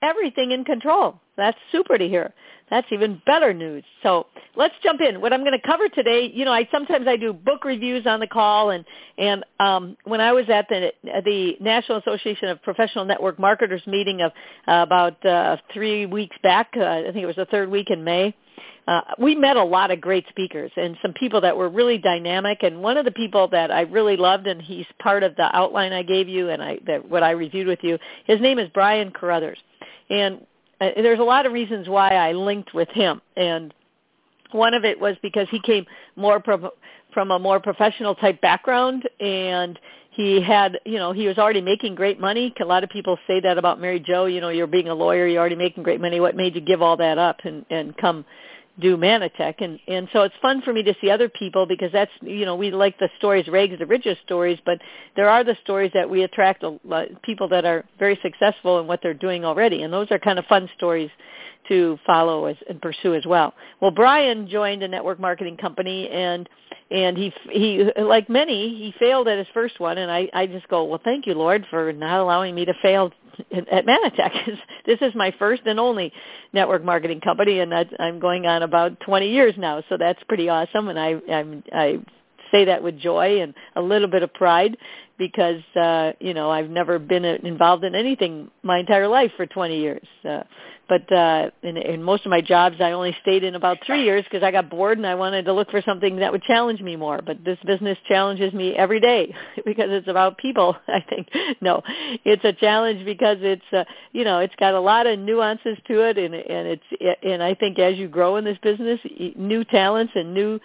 everything in control. That's super to hear. That's even better news. So let's jump in. What I'm going to cover today, sometimes I do book reviews on the call, and when I was at the National Association of Professional Network Marketers meeting of about 3 weeks back, I think it was the third week in May, we met a lot of great speakers and some people that were really dynamic. And one of the people that I really loved, and he's part of the outline I gave you and what I reviewed with you, his name is Brian Carruthers. And there's a lot of reasons why I linked with him. And one of it was because he came more from a more professional type background, and he had, he was already making great money. A lot of people say that about Mary Jo, you're being a lawyer, you're already making great money. What made you give all that up and come do Manatech? And so it's fun for me to see other people, because that's, we like the stories, rags to riches stories, but there are the stories that we attract people that are very successful in what they're doing already. And those are kind of fun stories to follow and pursue as well. Well, Brian joined a network marketing company, and he like many, he failed at his first one. And I just go, well, thank you, Lord, for not allowing me to fail at Manatech. This is my first and only network marketing company, and I'm going on about 20 years now, so that's pretty awesome. And I say that with joy and a little bit of pride, because I've never been involved in anything my entire life for 20 years. But in most of my jobs, I only stayed in about 3 years because I got bored and I wanted to look for something that would challenge me more. But this business challenges me every day because it's about people, I think. No, it's a challenge because it's it's got a lot of nuances to it, and I think as you grow in this business, new talents and new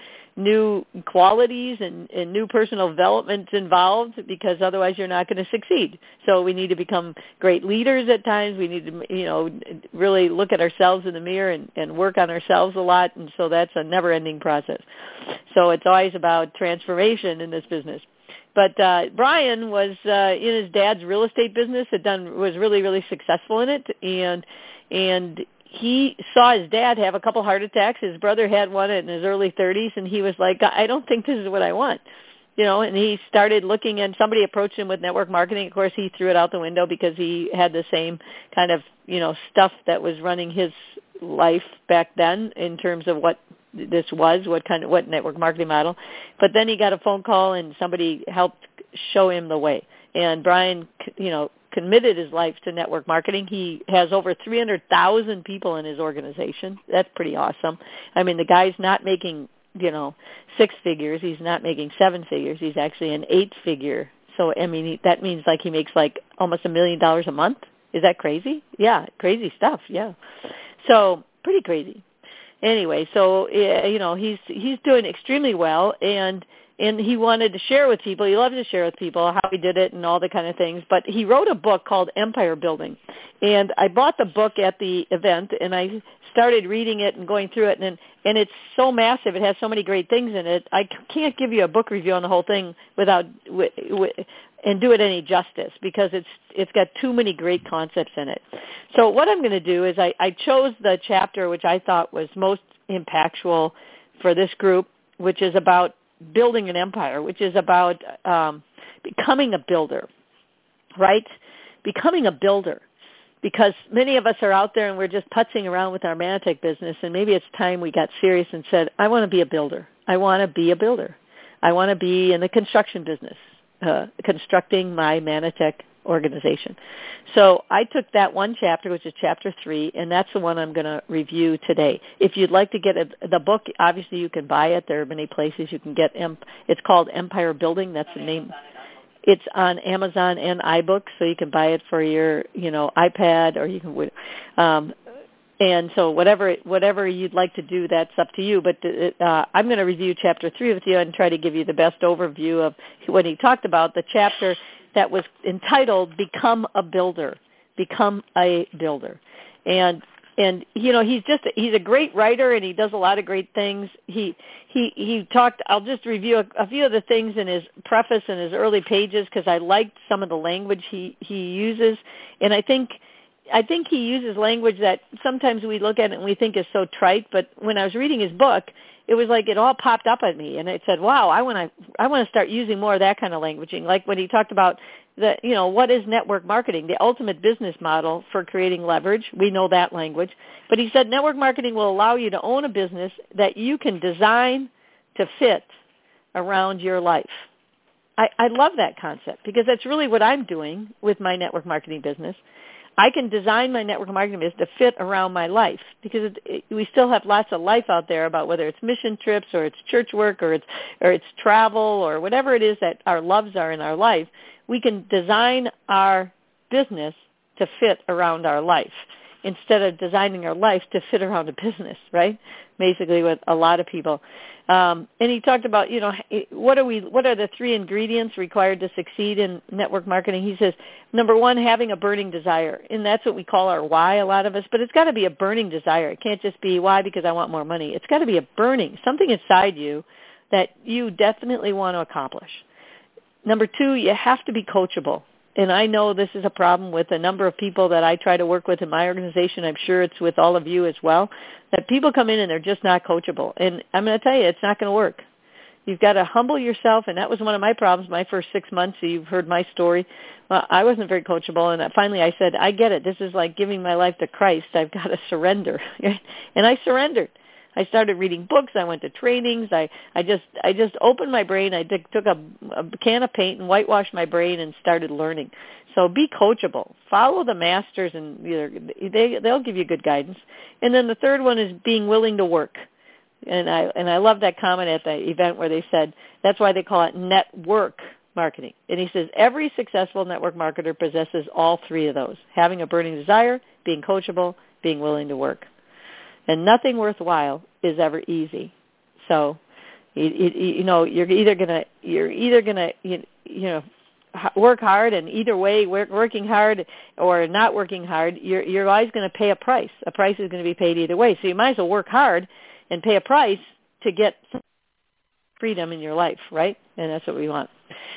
qualities and new personal development involved, because otherwise you're not going to succeed. So we need to become great leaders at times. We need to, really look at ourselves in the mirror and work on ourselves a lot. And so that's a never-ending process. So it's always about transformation in this business. But Brian was in his dad's real estate business, was really, really successful in it, and he saw his dad have a couple heart attacks. His brother had one in his early 30s, and he was like, I don't think this is what I want. And he started looking, and somebody approached him with network marketing. Of course, he threw it out the window because he had the same kind of, stuff that was running his life back then in terms of what this was, what network marketing model. But then he got a phone call, and somebody helped show him the way. And Brian, committed his life to network marketing. He has over 300,000 people in his organization. That's pretty awesome. I mean, the guy's not making, 6 figures. He's not making 7 figures. He's actually an 8-figure. So, I mean, that means like he makes like almost $1 million a month. Is that crazy? Yeah, crazy stuff. Yeah. So, pretty crazy. Anyway, so, he's doing extremely well, and he wanted to share with people. He loved to share with people how he did it and all the kind of things. But he wrote a book called Empire Building. And I bought the book at the event, and I started reading it and going through it. And it's so massive. It has so many great things in it. I can't give you a book review on the whole thing and do it any justice, because it's got too many great concepts in it. So what I'm going to do is I chose the chapter which I thought was most impactful for this group, which is about building an empire, which is about becoming a builder, right? Becoming a builder, because many of us are out there and we're just putzing around with our Manatech business, and maybe it's time we got serious and said, I want to be a builder. I want to be a builder. I want to be in the construction business, constructing my Manatech organization. So I took that one chapter, which is chapter 3, and that's the one I'm going to review today. If you'd like to get the book, obviously you can buy it. There are many places you can get it's called Empire Building. That's the name. It's on Amazon and iBooks, so you can buy it for your, iPad, or you can, and so whatever you'd like to do, that's up to you. But I'm going to review chapter 3 with you and try to give you the best overview of what he talked about, the chapter that was entitled Become a Builder. Become a Builder. And he's a great writer, and he does a lot of great things. He talked, I'll just review a few of the things in his preface and his early pages, because I liked some of the language he uses. And I think he uses language that sometimes we look at it and we think is so trite, but when I was reading his book, it was like it all popped up at me, and it said, wow, I want to start using more of that kind of languaging. Like when he talked about what is network marketing? The ultimate business model for creating leverage. We know that language. But he said network marketing will allow you to own a business that you can design to fit around your life. I love that concept because that's really what I'm doing with my network marketing business. I can design my network marketing business to fit around my life because we still have lots of life out there about whether it's mission trips or it's church work or it's travel or whatever it is that our loves are in our life. We can design our business to fit around our life instead of designing our life to fit around a business, right? Basically with a lot of people. And he talked about, what are the 3 ingredients required to succeed in network marketing? He says, number 1, having a burning desire. And that's what we call our why, a lot of us. But it's got to be a burning desire. It can't just be why because I want more money. It's got to be a burning, something inside you that you definitely want to accomplish. Number 2, you have to be coachable. And I know this is a problem with a number of people that I try to work with in my organization. I'm sure it's with all of you as well, that people come in and they're just not coachable. And I'm going to tell you, it's not going to work. You've got to humble yourself, and that was one of my problems my first 6 months. So you've heard my story. Well, I wasn't very coachable, and finally I said, I get it. This is like giving my life to Christ. I've got to surrender. And I surrendered. I started reading books. I went to trainings. I just opened my brain. I took a can of paint and whitewashed my brain and started learning. So be coachable. Follow the masters, and they'll give you good guidance. And then the third one is being willing to work. And I love that comment at the event where they said that's why they call it network marketing. And he says every successful network marketer possesses all 3 of those: having a burning desire, being coachable, being willing to work. And nothing worthwhile is ever easy. So, you're either gonna work hard, and either way, working hard or not working hard, you're always going to pay a price. A price is going to be paid either way. So you might as well work hard and pay a price to get some freedom in your life, right? And that's what we want.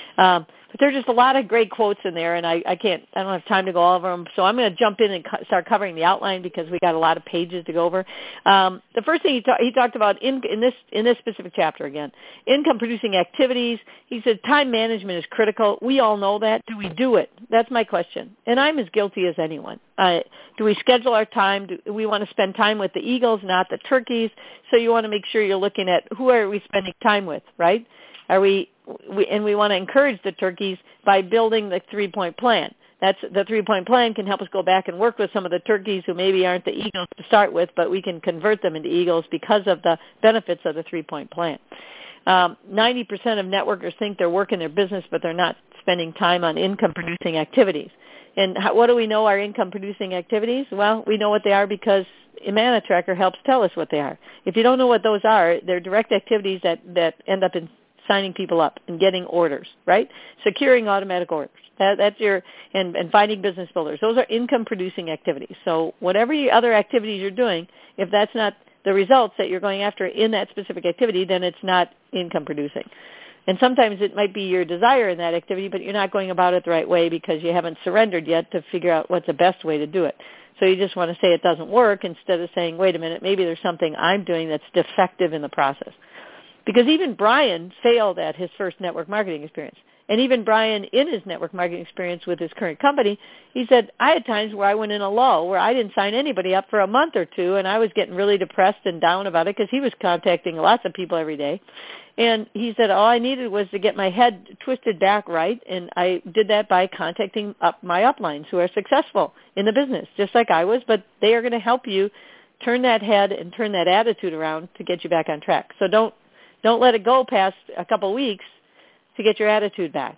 But there's just a lot of great quotes in there, and I don't have time to go all over them. So I'm going to jump in and start covering the outline because we got a lot of pages to go over. The first thing he talked about in this specific chapter again, income producing activities. He said time management is critical. We all know that. Do we do it? That's my question, and I'm as guilty as anyone. Do we schedule our time? Do we want to spend time with the eagles, not the turkeys? So you want to make sure you're looking at who are we spending time with, right? We want to encourage the turkeys by building the 3-point plan. That's the 3-point plan can help us go back and work with some of the turkeys who maybe aren't the eagles to start with, but we can convert them into eagles because of the benefits of the 3-point plan. 90% of networkers think they're working their business, but they're not spending time on income-producing activities. And what do we know are income-producing activities? Well, we know what they are because Amana Tracker helps tell us what they are. If you don't know what those are, they're direct activities that end up in signing people up and getting orders, right? Securing automatic orders. That's your and finding business builders. Those are income-producing activities. So whatever other activities you're doing, if that's not the results that you're going after in that specific activity, then it's not income-producing. And sometimes it might be your desire in that activity, but you're not going about it the right way because you haven't surrendered yet to figure out what's the best way to do it. So you just want to say it doesn't work instead of saying, wait a minute, maybe there's something I'm doing that's defective in the process. Because even Brian failed at his first network marketing experience. And even Brian, in his network marketing experience with his current company, he said, I had times where I went in a lull, where I didn't sign anybody up for a month or two, and I was getting really depressed and down about it because he was contacting lots of people every day. And he said, all I needed was to get my head twisted back right, and I did that by contacting my uplines who are successful in the business, just like I was, but they are going to help you turn that head and turn that attitude around to get you back on track. So don't let it go past a couple of weeks to get your attitude back.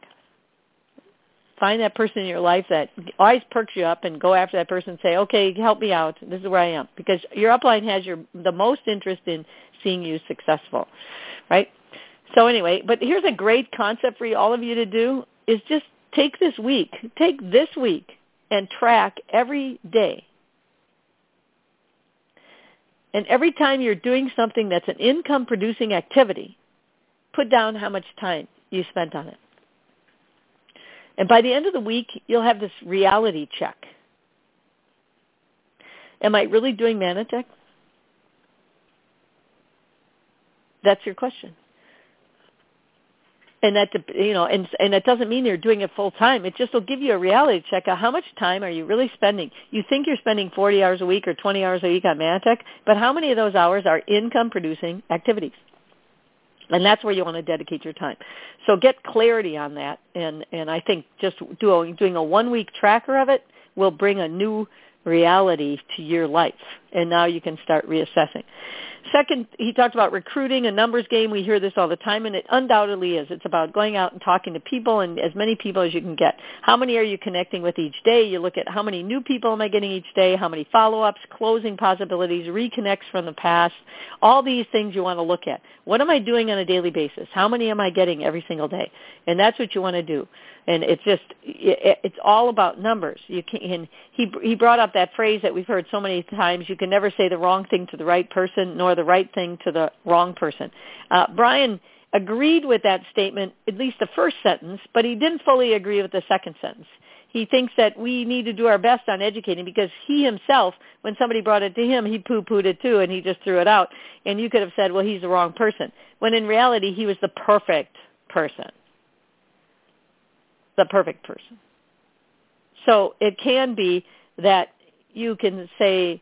Find that person in your life that always perks you up and go after that person and say, okay, help me out. This is where I am. Because your upline has the most interest in seeing you successful, right? So anyway, but here's a great concept for all of you to do is just take this week and track every day. And every time you're doing something that's an income-producing activity, put down how much time you spent on it. And by the end of the week, you'll have this reality check. Am I really doing Manatech? That's your question. And that, and it doesn't mean you're doing it full time. It just will give you a reality check of how much time are you really spending. You think you're spending 40 hours a week or 20 hours a week on Mannatech, but how many of those hours are income-producing activities? And that's where you want to dedicate your time. So get clarity on that, and I think just doing a 1-week tracker of it will bring a new reality to your life, and now you can start reassessing. Second, he talked about recruiting, a numbers game. We hear this all the time, and it undoubtedly is. It's about going out and talking to people, and as many people as you can get. How many are you connecting with each day? You look at how many new people am I getting each day, how many follow-ups, closing possibilities, reconnects from the past, all these things you want to look at. What am I doing on a daily basis? How many am I getting every single day? And that's what you want to do. And it's all about numbers. You can, and he brought up that phrase that we've heard so many times, you can never say the wrong thing to the right person nor the right thing to the wrong person. Brian agreed with that statement, at least the first sentence, but he didn't fully agree with the second sentence. He thinks that we need to do our best on educating because he himself, when somebody brought it to him, he poo-pooed it too, and he just threw it out. And you could have said, well, he's the wrong person, when in reality he was the perfect person. The perfect person. So it can be that you can say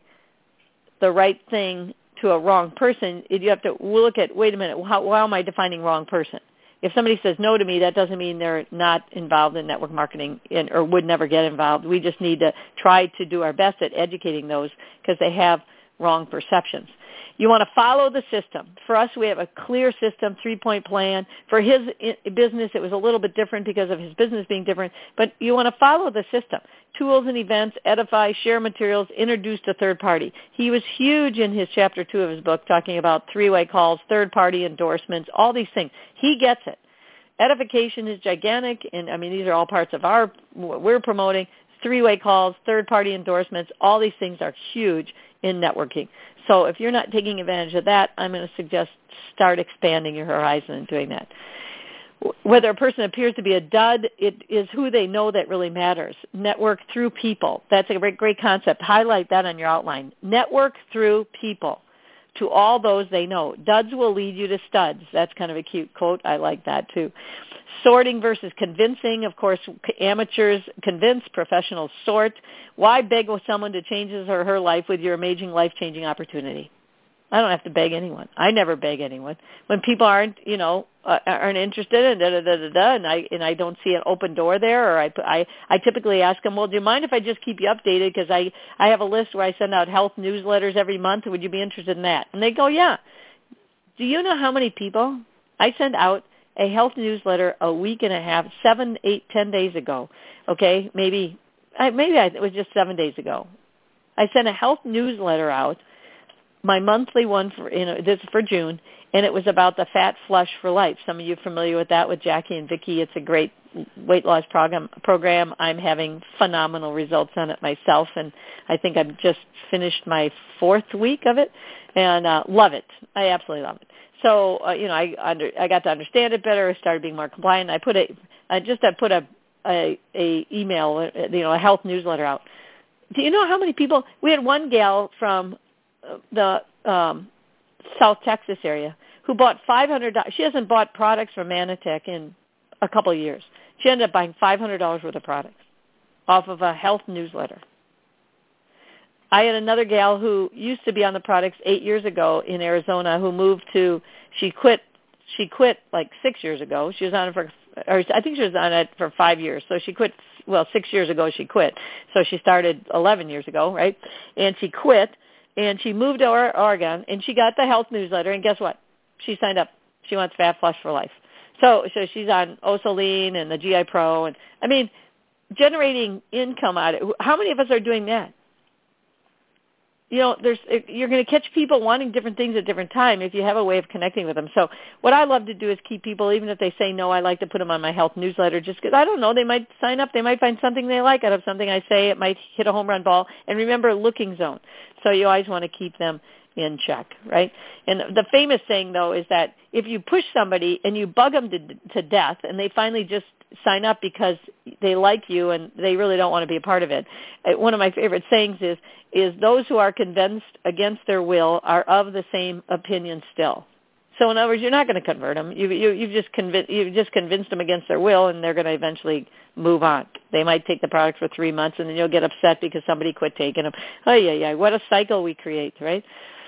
the right thing to a wrong person. You have to look at, wait a minute, how am I defining wrong person? If somebody says no to me, that doesn't mean they're not involved in network marketing or would never get involved. We just need to try to do our best at educating those because they have wrong perceptions. You want to follow the system. For us, we have a clear system, 3-point plan. For his business, it was a little bit different because of his business being different, but you want to follow the system. Tools and events, edify, share materials, introduce to third party. He was huge in his chapter 2 of his book talking about 3-way calls, third-party endorsements, all these things. He gets it. Edification is gigantic, and I mean, these are all parts of what we're promoting. 3-way calls, third-party endorsements, all these things are huge in networking. So if you're not taking advantage of that, I'm going to suggest start expanding your horizon and doing that. Whether a person appears to be a dud, it is who they know that really matters. Network through people. That's a great concept. Highlight that on your outline. Network through people to all those they know. Duds will lead you to studs. That's kind of a cute quote. I like that too. Sorting versus convincing. Of course, amateurs convince, professionals sort. Why beg with someone to change his or her life with your amazing life-changing opportunity? I don't have to beg anyone. I never beg anyone. When people aren't interested in and I don't see an open door there, or I typically ask them, well, do you mind if I just keep you updated because I have a list where I send out health newsletters every month. Would you be interested in that? And they go, yeah. Do you know how many people I send out a health newsletter a week and a half, 7, 8, 10 days ago? Okay, maybe it was just 7 days ago. I sent a health newsletter out. My monthly one this is for June, and it was about the Fat Flush for Life. Some of you are familiar with that with Jackie and Vicki. It's a great weight loss program. I'm having phenomenal results on it myself, and I think I've just finished my 4th week of it, and love it. I absolutely love it. So I got to understand it better. I started being more compliant. I put a email, a health newsletter out. Do you know how many people? We had one gal from the South Texas area who bought $500. She hasn't bought products from Mannatech in a couple of years. She ended up buying $500 worth of products off of a health newsletter. I had another gal who used to be on the products 8 years ago in Arizona who she quit like 6 years ago. She was on it I think she was on it for 5 years. So she quit, 6 years ago she quit. So she started 11 years ago, right? And she quit. And she moved to Oregon, and she got the health newsletter, and guess what? She signed up. She wants Fat Flush for Life. So she's on Osaline and the GI Pro. And I mean, generating income out of it. How many of us are doing that? You're going to catch people wanting different things at different times if you have a way of connecting with them. So what I love to do is keep people, even if they say no, I like to put them on my health newsletter just because, I don't know, they might sign up. They might find something they like out of something I say. It might hit a home run ball. And remember, looking zone. So you always want to keep them in check, right? And the famous saying, though, is that if you push somebody and you bug them to death and they finally just sign up because they like you and they really don't want to be a part of it. One of my favorite sayings is those who are convinced against their will are of the same opinion still. So in other words, you're not going to convert them. You've just convinced them against their will, and they're going to eventually move on. They might take the product for 3 months, and then you'll get upset because somebody quit taking them. Oh, yeah. What a cycle we create, right?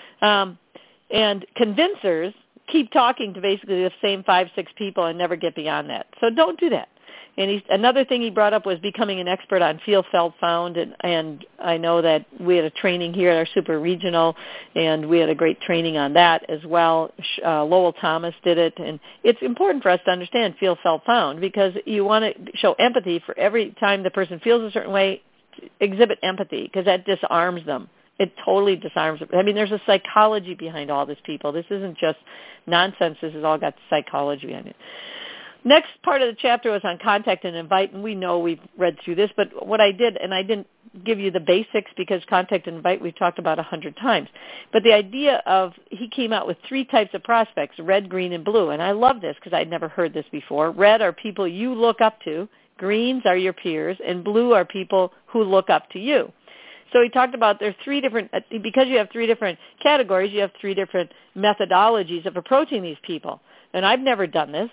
And convincers keep talking to basically the same 5, 6 people and never get beyond that. So don't do that. And another thing he brought up was becoming an expert on feel, felt, found. And I know that we had a training here at our super regional, and we had a great training on that as well. Lowell Thomas did it. And it's important for us to understand feel, felt, found, because you want to show empathy for every time the person feels a certain way. Exhibit empathy, because that disarms them. It totally disarms them. I mean, there's a psychology behind all this, people. This isn't just nonsense. This has all got psychology behind it. Next part of the chapter was on contact and invite, and we know we've read through this, but what I did, and I didn't give you the basics because contact and invite we've talked about 100 times, but the idea of, he came out with 3 types of prospects, red, green, and blue, and I love this because I'd never heard this before. Red are people you look up to, greens are your peers, and blue are people who look up to you. So he talked about there's 3 different, because you have 3 different categories, you have 3 different methodologies of approaching these people, and I've never done this.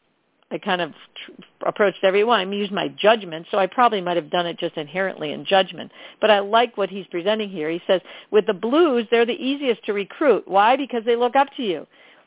I kind of approached everyone. I used my judgment, so I probably might have done it just inherently in judgment. But I like what he's presenting here. He says, with the blues, they're the easiest to recruit. Why? Because they look up to you.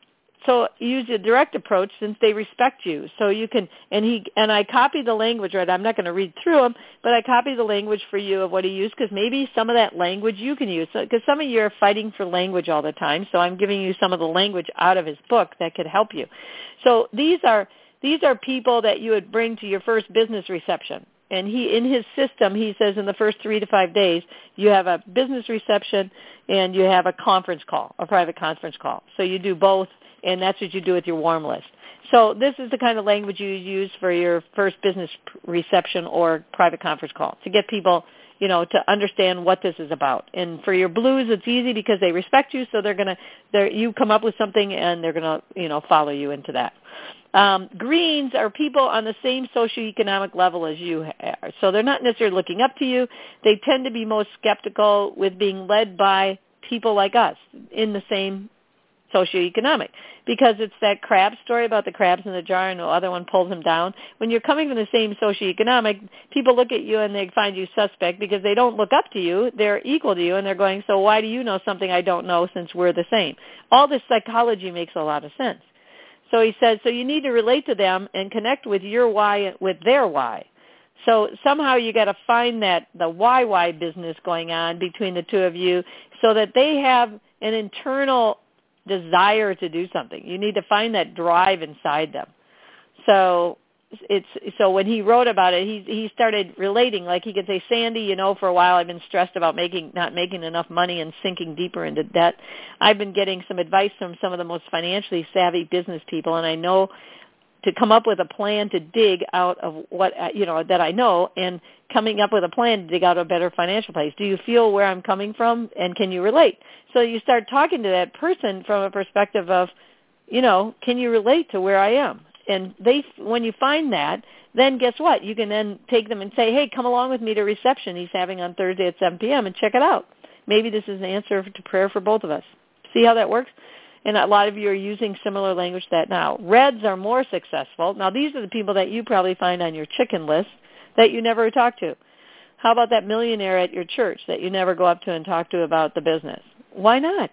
So use a direct approach since they respect you. So you can, and I copied the language, right? I'm not going to read through them, but I copied the language for you of what he used, because maybe some of that language you can use. Because some of you are fighting for language all the time, so I'm giving you some of the language out of his book that could help you. So these are people that you would bring to your first business reception. And in his system, he says in the first 3 to 5 days, you have a business reception and you have a conference call, a private conference call. So you do both, and that's what you do with your warm list. So this is the kind of language you use for your first business reception or private conference call, to get people, to understand what this is about. And for your blues, it's easy because they respect you, so you come up with something and they're going to, follow you into that. Greens are people on the same socioeconomic level as you are. So they're not necessarily looking up to you. They tend to be most skeptical with being led by people like us in the same socioeconomic, because it's that crab story about the crabs in the jar and the other one pulls them down. When you're coming from the same socioeconomic, people look at you and they find you suspect because they don't look up to you. They're equal to you, and they're going, so why do you know something I don't know since we're the same? All this psychology makes a lot of sense. So he says, so you need to relate to them and connect with your why with their why. So somehow you got to find the why business going on between the two of you, so that they have an internal desire to do something. You need to find that drive inside them. So when he wrote about it, he started relating. Like he could say, Sandy, for a while I've been stressed about not making enough money and sinking deeper into debt. I've been getting some advice from some of the most financially savvy business people, and I know to come up with a plan to dig out of what, that I know, and coming up with a plan to dig out a better financial place. Do you feel where I'm coming from, and can you relate? So you start talking to that person from a perspective of, can you relate to where I am? And when you find that, then guess what? You can then take them and say, hey, come along with me to reception he's having on Thursday at 7 p.m. and check it out. Maybe this is an answer to prayer for both of us. See how that works? And a lot of you are using similar language to that now. Reds are more successful. Now, these are the people that you probably find on your chicken list that you never talk to. How about that millionaire at your church that you never go up to and talk to about the business? Why not?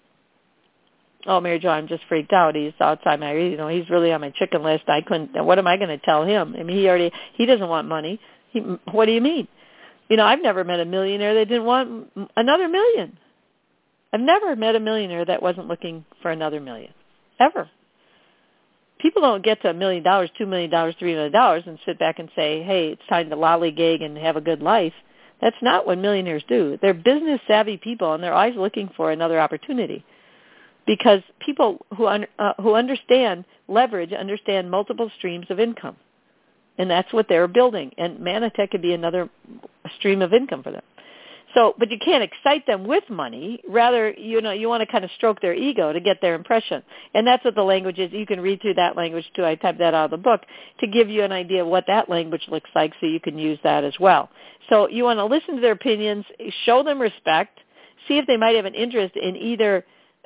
Oh, Mary Jo, I'm just freaked out. He's outside my, he's really on my chicken list. I couldn't, what am I going to tell him? I mean, he doesn't want money. What do you mean? I've never met a millionaire that didn't want another million. I've never met a millionaire that wasn't looking for another million, ever. People don't get to $1 million, $2 million, $3 million and sit back and say, hey, it's time to lollygag and have a good life. That's not what millionaires do. They're business-savvy people, and they're always looking for another opportunity. Because people who understand leverage understand multiple streams of income. And that's what they're building. And Manatech could be another stream of income for them. So, but you can't excite them with money. Rather, you want to kind of stroke their ego to get their impression. And that's what the language is. You can read through that language, too. I typed that out of the book to give you an idea of what that language looks like, so you can use that as well. So you want to listen to their opinions, show them respect, see if they might have an interest in either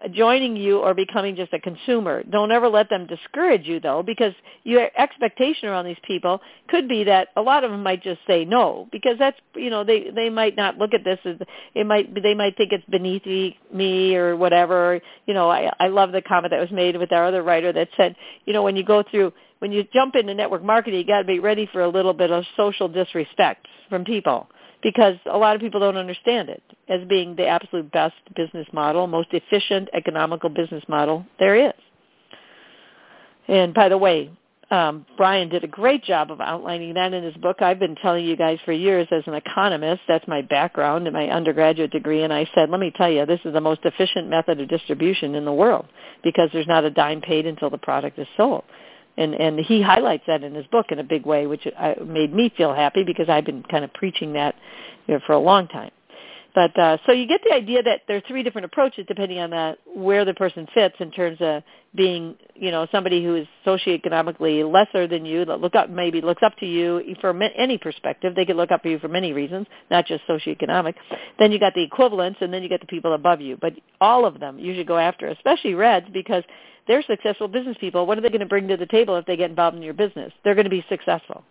joining you or becoming just a consumer. Don't ever let them discourage you, though, because your expectation around these people could be that a lot of them might just say no, because that's, they might not look at this as, they might think it's beneath me or whatever. I love the comment that was made with our other writer that said, when you jump into network marketing, you got to be ready for a little bit of social disrespect from people, because a lot of people don't understand it as being the absolute best business model, most efficient, economical business model there is. And by the way, Brian did a great job of outlining that in his book. I've been telling you guys for years as an economist, that's my background and my undergraduate degree, and I said, let me tell you, this is the most efficient method of distribution in the world, because there's not a dime paid until the product is sold. And he highlights that in his book in a big way, which made me feel happy, because I've been kind of preaching that for a long time. But so you get the idea that there are three different approaches depending on where the person fits in terms of being, somebody who is socioeconomically lesser than you, that looks up to you from any perspective. They could look up to you for many reasons, not just socioeconomic. Then you got the equivalents, and then you got the people above you. But all of them you should go after, especially Reds, because they're successful business people. What are they going to bring to the table if they get involved in your business? They're going to be successful.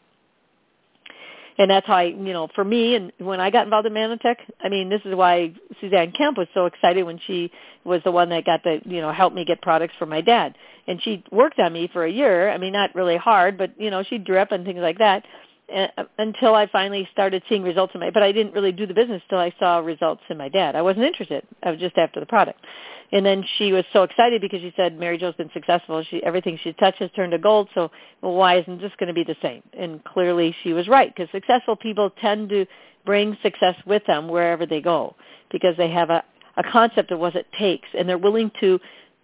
And that's how for me, and when I got involved in Manatech, this is why Suzanne Kemp was so excited when she was the one that got helped me get products for my dad. And she worked on me for a year. Not really hard, but, she'd drip and things like that until I finally started seeing results in but I didn't really do the business till I saw results in my dad. I wasn't interested. I was just after the product. And then she was so excited because she said, Mary Jo's been successful. Everything she touches turned to gold, so why isn't this going to be the same? And clearly she was right, because successful people tend to bring success with them wherever they go, because they have a concept of what it takes, and they're willing to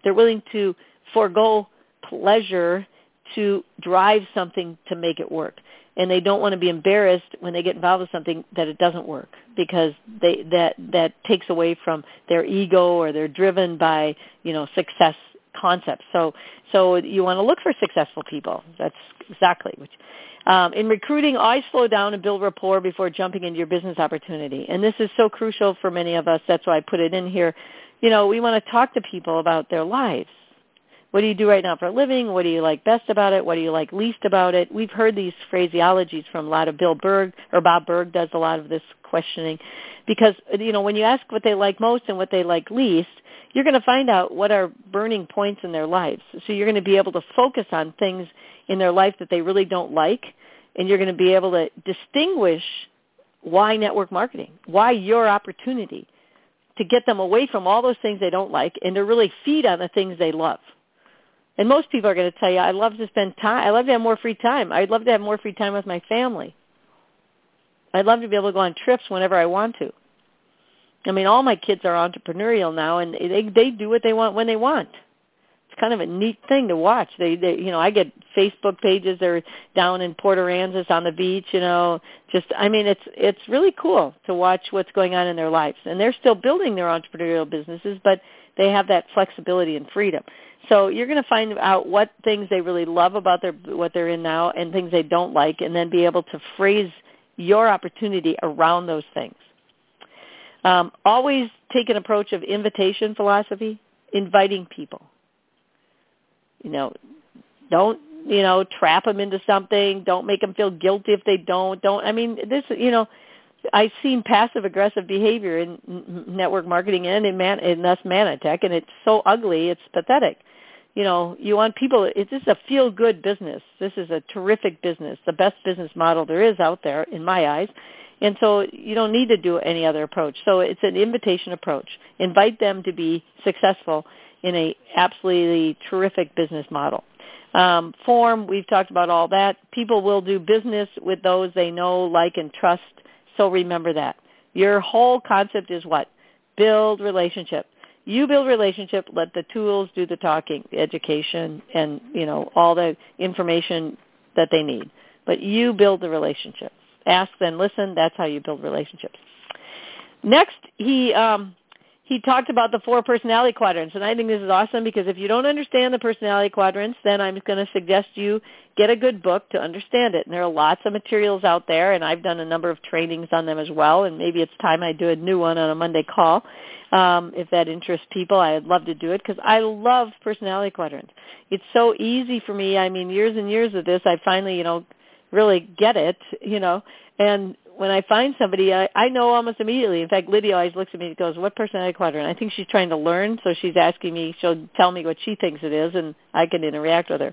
forego pleasure to drive something to make it work. And they don't want to be embarrassed when they get involved with something that it doesn't work, because that takes away from their ego, or they're driven by success concepts. So you want to look for successful people. That's exactly which. In recruiting, always slow down and build rapport before jumping into your business opportunity. And this is so crucial for many of us. That's why I put it in here. We want to talk to people about their lives. What do you do right now for a living? What do you like best about it? What do you like least about it? We've heard these phraseologies from a lot of Bob Berg does a lot of this questioning, because, when you ask what they like most and what they like least, you're going to find out what are burning points in their lives. So you're going to be able to focus on things in their life that they really don't like, and you're going to be able to distinguish why network marketing, why your opportunity to get them away from all those things they don't like and to really feed on the things they love. And most people are going to tell you, I love to spend time. I love to have more free time. I'd love to have more free time with my family. I'd love to be able to go on trips whenever I want to. All my kids are entrepreneurial now, and they do what they want when they want. It's kind of a neat thing to watch. I get Facebook pages. They're down in Port Aransas on the beach. It's really cool to watch what's going on in their lives. And they're still building their entrepreneurial businesses, but they have that flexibility and freedom. So you're going to find out what things they really love about what they're in now, and things they don't like, and then be able to phrase your opportunity around those things. Always take an approach of invitation philosophy, inviting people. Don't, trap them into something. Don't make them feel guilty if they don't. I've seen passive-aggressive behavior in network marketing and in thus Manatech, and it's so ugly, it's pathetic. You want people, this is a feel-good business. This is a terrific business, the best business model there is out there, in my eyes. And so you don't need to do any other approach. So it's an invitation approach. Invite them to be successful in a absolutely terrific business model. Form, we've talked about all that. People will do business with those they know, like, and trust. So remember that. Your whole concept is what? Build relationship. You build relationship, let the tools do the talking, education, and, all the information that they need. But you build the relationship. Ask, then listen. That's how you build relationships. Next, he talked about the 4 personality quadrants, and I think this is awesome, because if you don't understand the personality quadrants, then I'm going to suggest you get a good book to understand it. And there are lots of materials out there, and I've done a number of trainings on them as well, and maybe it's time I do a new one on a Monday call. If that interests people, I'd love to do it because I love personality quadrants. It's so easy for me. I mean, years and years of this, I finally, really get it, and when I find somebody, I know almost immediately. In fact, Lydia always looks at me and goes, what personality quadrant? I think she's trying to learn, so she's asking me, she'll tell me what she thinks it is, and I can interact with her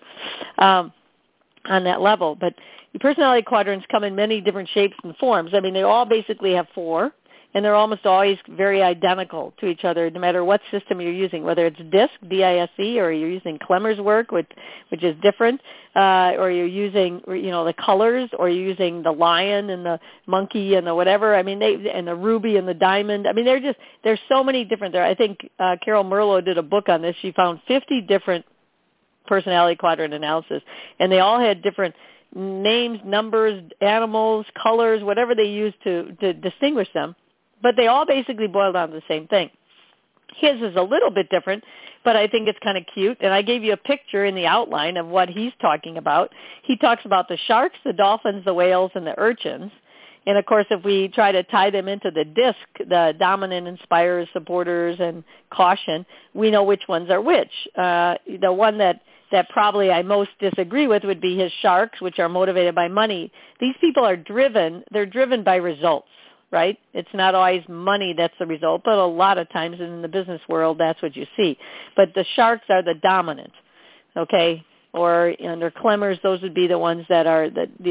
on that level. But the personality quadrants come in many different shapes and forms. I mean, they all basically have 4, and they're almost always very identical to each other, no matter what system you're using, whether it's DISC, D-I-S-C, or you're using Klemmer's work, which is different, or you're using, the colors, or you're using the lion and the monkey and the whatever. I mean, and the ruby and the diamond. I mean, there's so many different. I think Carol Merlo did a book on this. She found 50 different personality quadrant analysis, and they all had different names, numbers, animals, colors, whatever they used to distinguish them. But they all basically boil down to the same thing. His is a little bit different, but I think it's kind of cute. And I gave you a picture in the outline of what he's talking about. He talks about the sharks, the dolphins, the whales, and the urchins. And, of course, if we try to tie them into the DISC, the dominant, inspires, supporters, and caution, we know which ones are which. The one that probably I most disagree with would be his sharks, which are motivated by money. These people are driven. They're driven by results. Right? It's not always money that's the result, but a lot of times in the business world, that's what you see. But the sharks are the dominant, okay? Or under Klemmer's, those would be the ones that are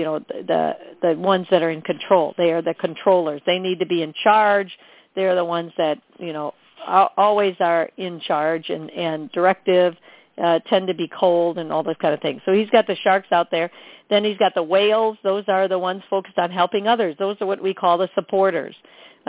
the ones that are in control. They are the controllers. They need to be in charge. They're the ones that always are in charge and directive. Tend to be cold and all those kind of things. So he's got the sharks out there. Then he's got the whales. Those are the ones focused on helping others. Those are what we call the supporters,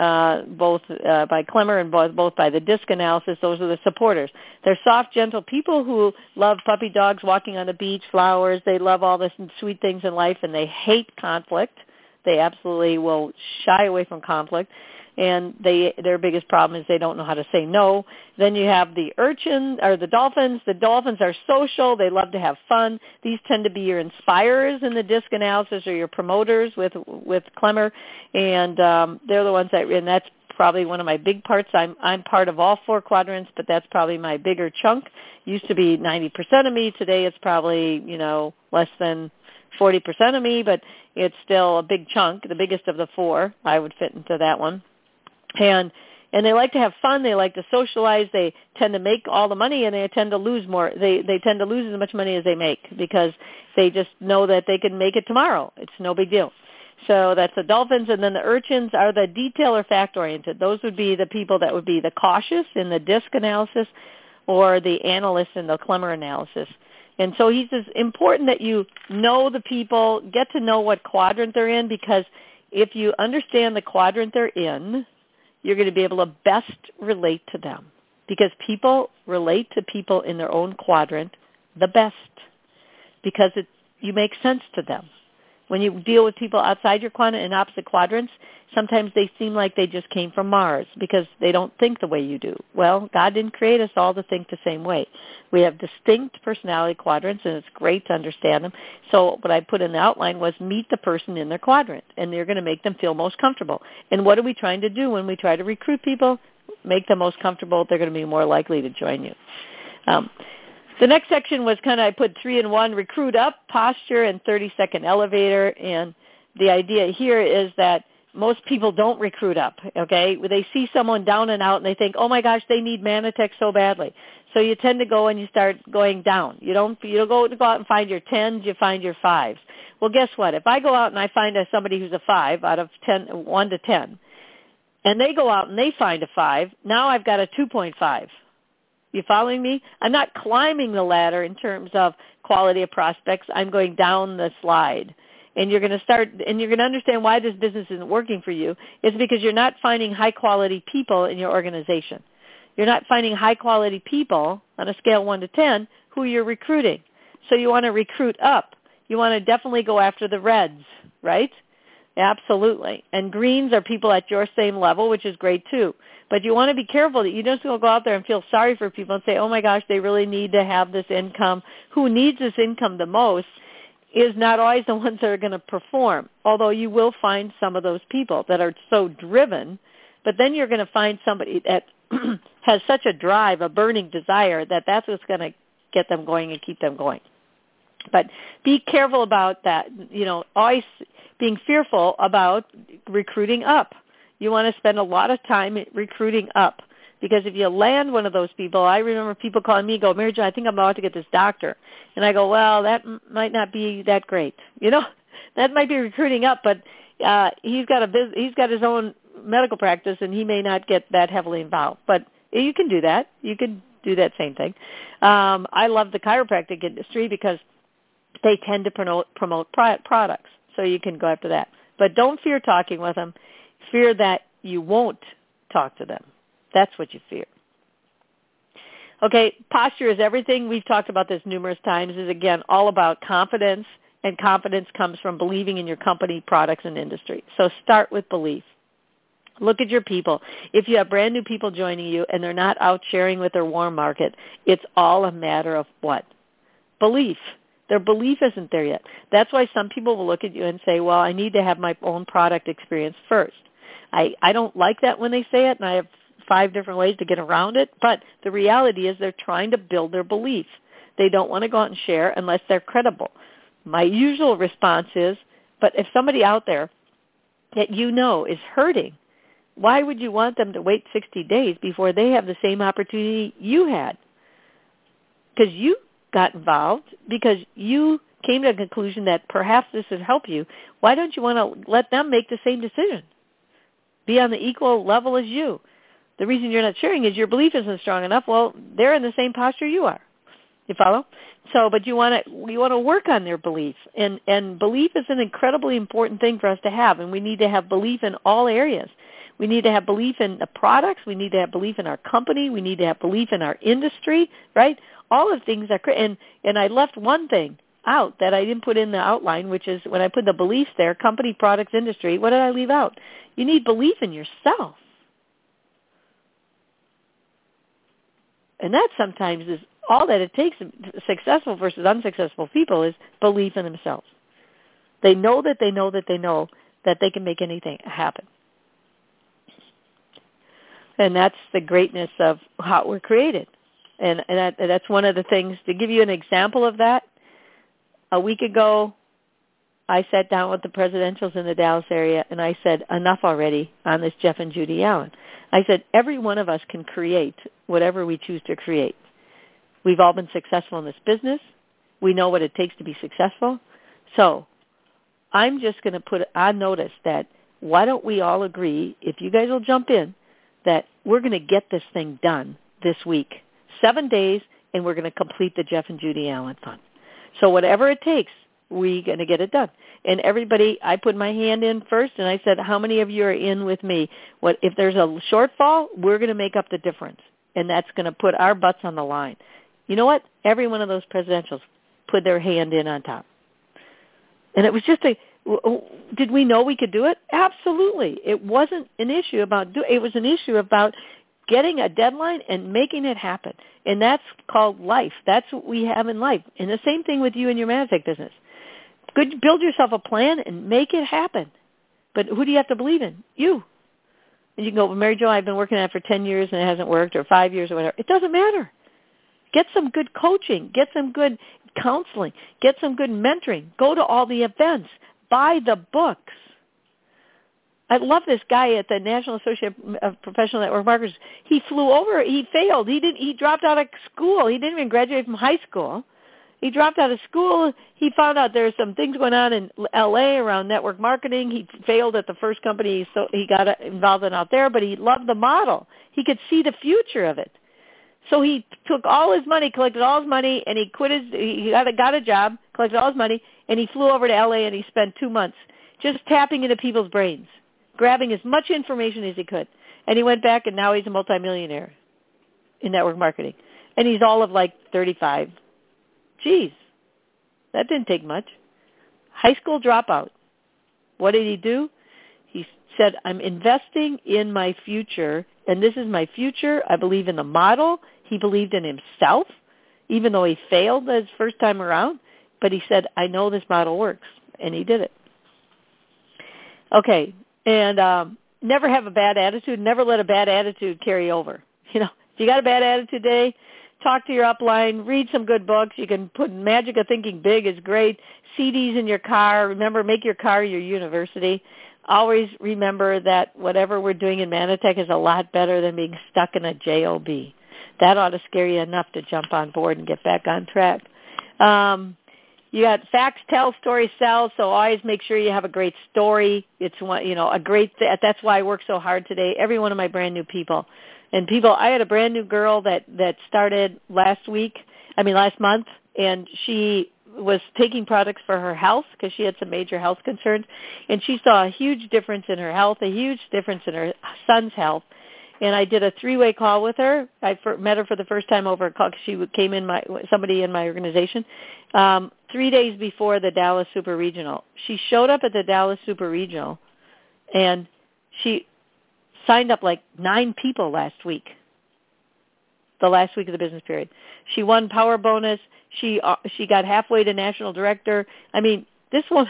both by Klemmer and both by the DISC analysis. Those are the supporters. They're soft, gentle people who love puppy dogs walking on the beach, flowers. They love all the sweet things in life, and they hate conflict. They absolutely will shy away from conflict. And their biggest problem is they don't know how to say no. Then you have the urchin or the dolphins. The dolphins are social. They love to have fun. These tend to be your inspirers in the DISC analysis or your promoters with Klemmer, and they're the ones and that's probably one of my big parts. I'm part of all 4 quadrants, but that's probably my bigger chunk. Used to be 90% of me. Today it's probably less than 40% of me, but it's still a big chunk. The biggest of the 4, I would fit into that one. And they like to have fun. They like to socialize. They tend to make all the money, and they tend to lose more. They tend to lose as much money as they make because they just know that they can make it tomorrow. It's no big deal. So that's the dolphins. And then the urchins are the detail or fact-oriented. Those would be the people that would be the cautious in the DISC analysis or the analysts in the Klemmer analysis. And so he says important that you know the people, get to know what quadrant they're in, because if you understand the quadrant they're in, you're going to be able to best relate to them, because people relate to people in their own quadrant the best because you make sense to them. When you deal with people outside your quadrant in opposite quadrants, sometimes they seem like they just came from Mars because they don't think the way you do. Well, God didn't create us all to think the same way. We have distinct personality quadrants, and it's great to understand them. So what I put in the outline was meet the person in their quadrant, and you're going to make them feel most comfortable. And what are we trying to do when we try to recruit people? Make them most comfortable. They're going to be more likely to join you. The next section was I put 3 in 1, recruit up, posture, and 30-second elevator. And the idea here is that most people don't recruit up, okay? They see someone down and out, and they think, oh, my gosh, they need Manitex so badly. So you tend to go and you start going down. You don't go out and find your 10s, you find your 5s. Well, guess what? If I go out and I find somebody who's a 5 out of 1 to 10, and they go out and they find a 5, now I've got a 2.5. You following me? I'm not climbing the ladder in terms of quality of prospects. I'm going down the slide. And you're going to understand why this business isn't working for you. It's because you're not finding high-quality people in your organization. You're not finding high-quality people on a scale 1 to 10 who you're recruiting. So you want to recruit up. You want to definitely go after the reds, right? Absolutely. And greens are people at your same level, which is great too. But you want to be careful that you don't go out there and feel sorry for people and say, oh my gosh, they really need to have this income. Who needs this income the most is not always the ones that are going to perform, although you will find some of those people that are so driven. But then you're going to find somebody at has such a drive, a burning desire, that that's what's going to get them going and keep them going. But be careful about that, always being fearful about recruiting up. You want to spend a lot of time recruiting up, because if you land one of those people, I remember people calling me, go, Mary Jo, I think I'm about to get this doctor. And I go, well, that might not be that great. That might be recruiting up, but he's got his own medical practice, and he may not get that heavily involved. But you can do that. You can do that same thing. I love the chiropractic industry because they tend to promote products, so you can go after that. But don't fear talking with them. Fear that you won't talk to them. That's what you fear. Okay, posture is everything. We've talked about this numerous times. Is again all about confidence, and confidence comes from believing in your company, products, and industry. So start with belief. Look at your people. If you have brand new people joining you and they're not out sharing with their warm market, it's all a matter of what? Belief. Their belief isn't there yet. That's why some people will look at you and say, well, I need to have my own product experience first. I don't like that when they say it, and I have 5 different ways to get around it, but the reality is they're trying to build their belief. They don't want to go out and share unless they're credible. My usual response is, but if somebody out there that is hurting, why would you want them to wait 60 days before they have the same opportunity you had? Because you got involved, because you came to a conclusion that perhaps this would help you. Why don't you want to let them make the same decision? Be on the equal level as you. The reason you're not sharing is your belief isn't strong enough. Well, they're in the same posture you are. You follow? So, but you want to work on their belief, and belief is an incredibly important thing for us to have, and we need to have belief in all areas. We need to have belief in the products. We need to have belief in our company. We need to have belief in our industry, right? All of the things that, and I left one thing out that I didn't put in the outline, which is when I put the beliefs there, company, products, industry, what did I leave out? You need belief in yourself. And that sometimes is all that it takes. Successful versus unsuccessful people is belief in themselves. They know that they know that they know that they can make anything happen. And that's the greatness of how we're created. And that's one of the things. To give you an example of that, a week ago, I sat down with the presidentials in the Dallas area, and I said, enough already on this Jeff and Judy Allen. I said, every one of us can create whatever we choose to create. We've all been successful in this business. We know what it takes to be successful. So I'm just going to put on notice that why don't we all agree, if you guys will jump in, that we're going to get this thing done this week. 7 days, and we're going to complete the Jeff and Judy Allen Fund. So whatever it takes, we're going to get it done. And everybody, I put my hand in first, and I said, how many of you are in with me? What if there's a shortfall, we're going to make up the difference, and that's going to put our butts on the line. You know what? Every one of those presidentials put their hand in on top. And it was just did we know we could do it? Absolutely. It wasn't an issue about it was an issue about getting a deadline and making it happen. And that's called life. That's what we have in life. And the same thing with you and your Mazak business. Build yourself a plan and make it happen. But who do you have to believe in? You. And you can go, well, Mary Jo, I've been working at it for 10 years and it hasn't worked, or 5 years or whatever. It doesn't matter. Get some good coaching. Get some good counseling. Get some good mentoring. Go to all the events. Buy the books. I love this guy at the National Association of Professional Network Marketers. He flew over. He failed. He dropped out of school. He didn't even graduate from high school. He dropped out of school. He found out there's some things going on in L.A. around network marketing. He failed at the first company, so he got involved in out there, but he loved the model. He could see the future of it. So he took all his money, collected all his money, and he quit he got a job, collected all his money, and he flew over to L.A. and he spent 2 months just tapping into people's brains, grabbing as much information as he could. And he went back, and now he's a multimillionaire in network marketing. And he's all of like 35. Geez, that didn't take much. High school dropout. What did he do? He said, I'm investing in my future, and this is my future. I believe in the model. He believed in himself, even though he failed his first time around. But he said, I know this model works, and he did it. Okay, and never have a bad attitude. Never let a bad attitude carry over. You know, if you got a bad attitude today, talk to your upline, read some good books. You can put Magic of Thinking Big is great. CDs in your car. Remember, make your car your university. Always remember that whatever we're doing in Manatech is a lot better than being stuck in a job. That ought to scare you enough to jump on board and get back on track. You got facts, tell, stories, sell. So always make sure you have a great story. It's one, you know, a great. That's why I work so hard today. Every one of my brand new people, and people. I had a brand new girl that started last month, and she was taking products for her health because she had some major health concerns, and she saw a huge difference in her health, a huge difference in her son's health. And I did a 3-way call with her. I met her for the first time over a call because she came in somebody in my organization 3 days before the Dallas Super Regional. She showed up at the Dallas Super Regional, and she signed up like 9 people last week, the last week of the business period. She won Power Bonus. She got halfway to National Director. I mean, this woman,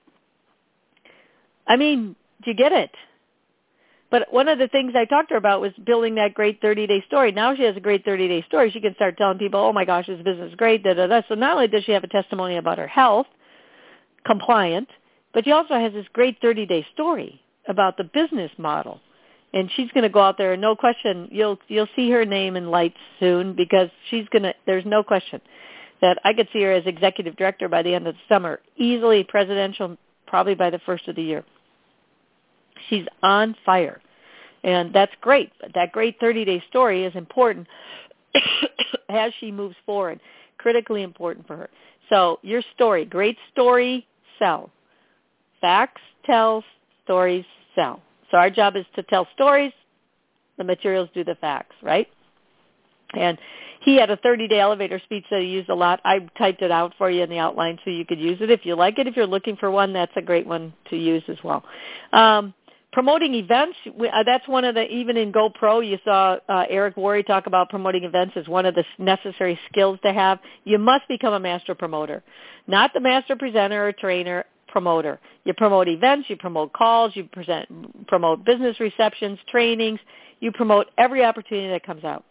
do you get it? But one of the things I talked to her about was building that great 30-day story. Now she has a great 30-day story. She can start telling people, oh, my gosh, this business is great, da-da-da. So not only does she have a testimony about her health, compliant, but she also has this great 30-day story about the business model. And she's going to go out there, and no question, you'll see her name in lights soon because there's no question that I could see her as executive director by the end of the summer, easily presidential probably by the first of the year. She's on fire, and that's great. That great 30-day story is important as she moves forward, critically important for her. So your story, great story, sell. Facts, tell, stories, sell. So our job is to tell stories. The materials do the facts, right? And he had a 30-day elevator speech that he used a lot. I typed it out for you in the outline so you could use it if you like it. If you're looking for one, that's a great one to use as well. Promoting events, that's one of the, even in GoPro, you saw Eric Worre talk about promoting events as one of the necessary skills to have. You must become a master promoter, not the master presenter or trainer, promoter. You promote events, you promote calls, you promote business receptions, trainings, you promote every opportunity that comes out.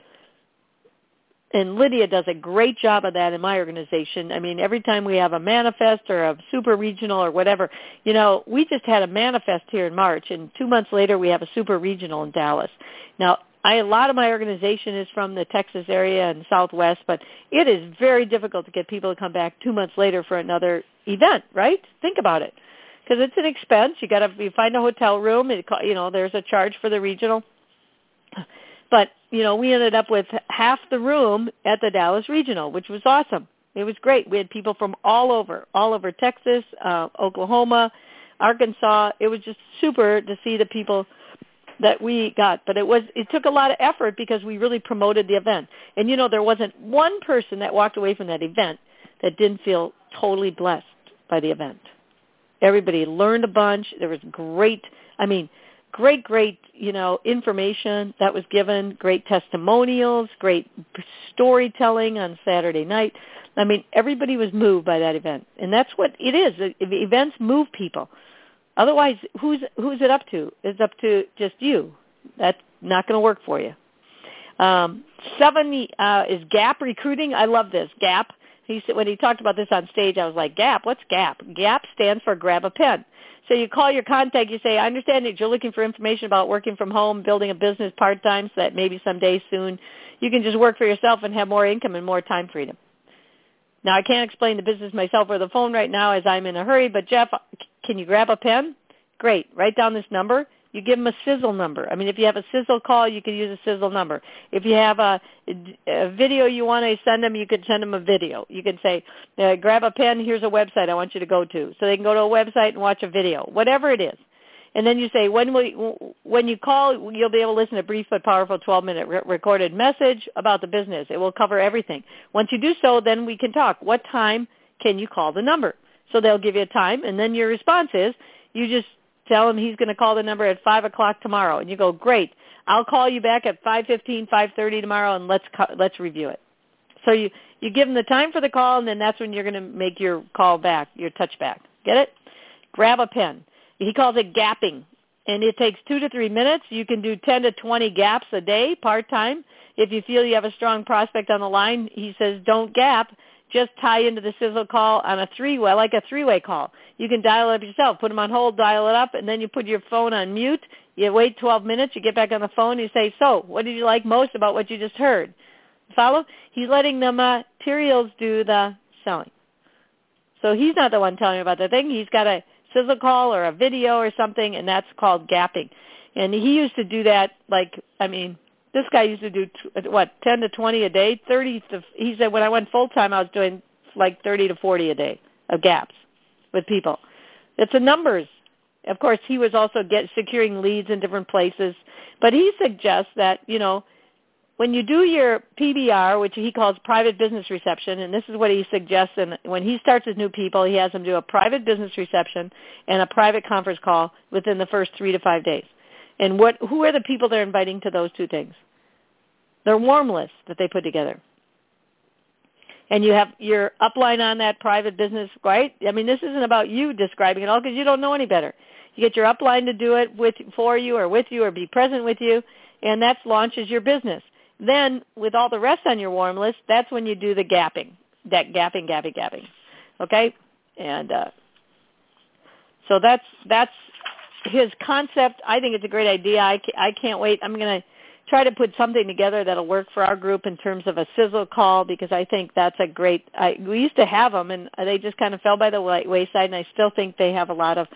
And Lydia does a great job of that in my organization. I mean, every time we have a manifest or a super regional or whatever, you know, we just had a manifest here in March, and 2 months later we have a super regional in Dallas. Now, a lot of my organization is from the Texas area and Southwest, but it is very difficult to get people to come back 2 months later for another event, right? Think about it, because it's an expense. You find a hotel room. There's a charge for the regional. But, you know, we ended up with half the room at the Dallas Regional, which was awesome. It was great. We had people from all over Texas, Oklahoma, Arkansas. It was just super to see the people that we got. But it took a lot of effort because we really promoted the event. And, you know, there wasn't one person that walked away from that event that didn't feel totally blessed by the event. Everybody learned a bunch. There was great, information that was given, great testimonials, great storytelling on Saturday night. I mean, everybody was moved by that event. And that's what it is. Events move people. Otherwise, who's it up to? It's up to just you. That's not going to work for you. 7 is GAP recruiting. I love this. GAP. When he talked about this on stage, I was like, GAP? What's GAP? GAP stands for grab a pen. So you call your contact, you say, I understand that you're looking for information about working from home, building a business part-time so that maybe someday soon you can just work for yourself and have more income and more time freedom. Now, I can't explain the business myself over the phone right now as I'm in a hurry, but Jeff, can you grab a pen? Great. Write down this number. You give them a sizzle number. I mean, if you have a sizzle call, you can use a sizzle number. If you have a video you want to send them, you can send them a video. You can say, grab a pen, here's a website I want you to go to. So they can go to a website and watch a video, whatever it is. And then you say, when you call, you'll be able to listen to a brief but powerful 12-minute recorded message about the business. It will cover everything. Once you do so, then we can talk. What time can you call the number? So they'll give you a time, and then your response is, you just tell him he's going to call the number at 5 o'clock tomorrow. And you go, great. I'll call you back at 5:15, 5:30 tomorrow, and let's review it. So you give him the time for the call, and then that's when you're going to make your call back, your touch back. Get it? Grab a pen. He calls it gapping. and it takes 2 to 3 minutes. You can do 10 to 20 gaps a day, part-time. If you feel you have a strong prospect on the line, he says don't gap. Just tie into the Sizzle call on a three-way, like a three-way call. You can dial it up yourself, put them on hold, dial it up, and then you put your phone on mute. You wait 12 minutes, you get back on the phone, you say, so what did you like most about what you just heard? Follow? He's letting the materials do the selling. So he's not the one telling you about the thing. He's got a Sizzle call or a video or something, and that's called gapping. And he used to do that, this guy used to do, 10 to 20 a day, 30 to, he said when I went full-time, I was doing like 30 to 40 a day of gaps with people. It's the numbers. Of course, he was also securing leads in different places. But he suggests that, when you do your PBR, which he calls private business reception, and this is what he suggests, and when he starts with new people, he has them do a private business reception and a private conference call within the first 3 to 5 days. And who are the people they're inviting to those two things? They're warm lists that they put together. And you have your upline on that private business, right? This isn't about you describing it all because you don't know any better. You get your upline to do it for you or be present with you, and that launches your business. Then with all the rest on your warm list, that's when you do the gapping, gapping. Okay? And so that's his concept. I think it's a great idea. I can't wait. I'm going to try to put something together that'll work for our group in terms of a Sizzle call because I think that's a great we used to have them, and they just kind of fell by the wayside, and I still think they have a lot of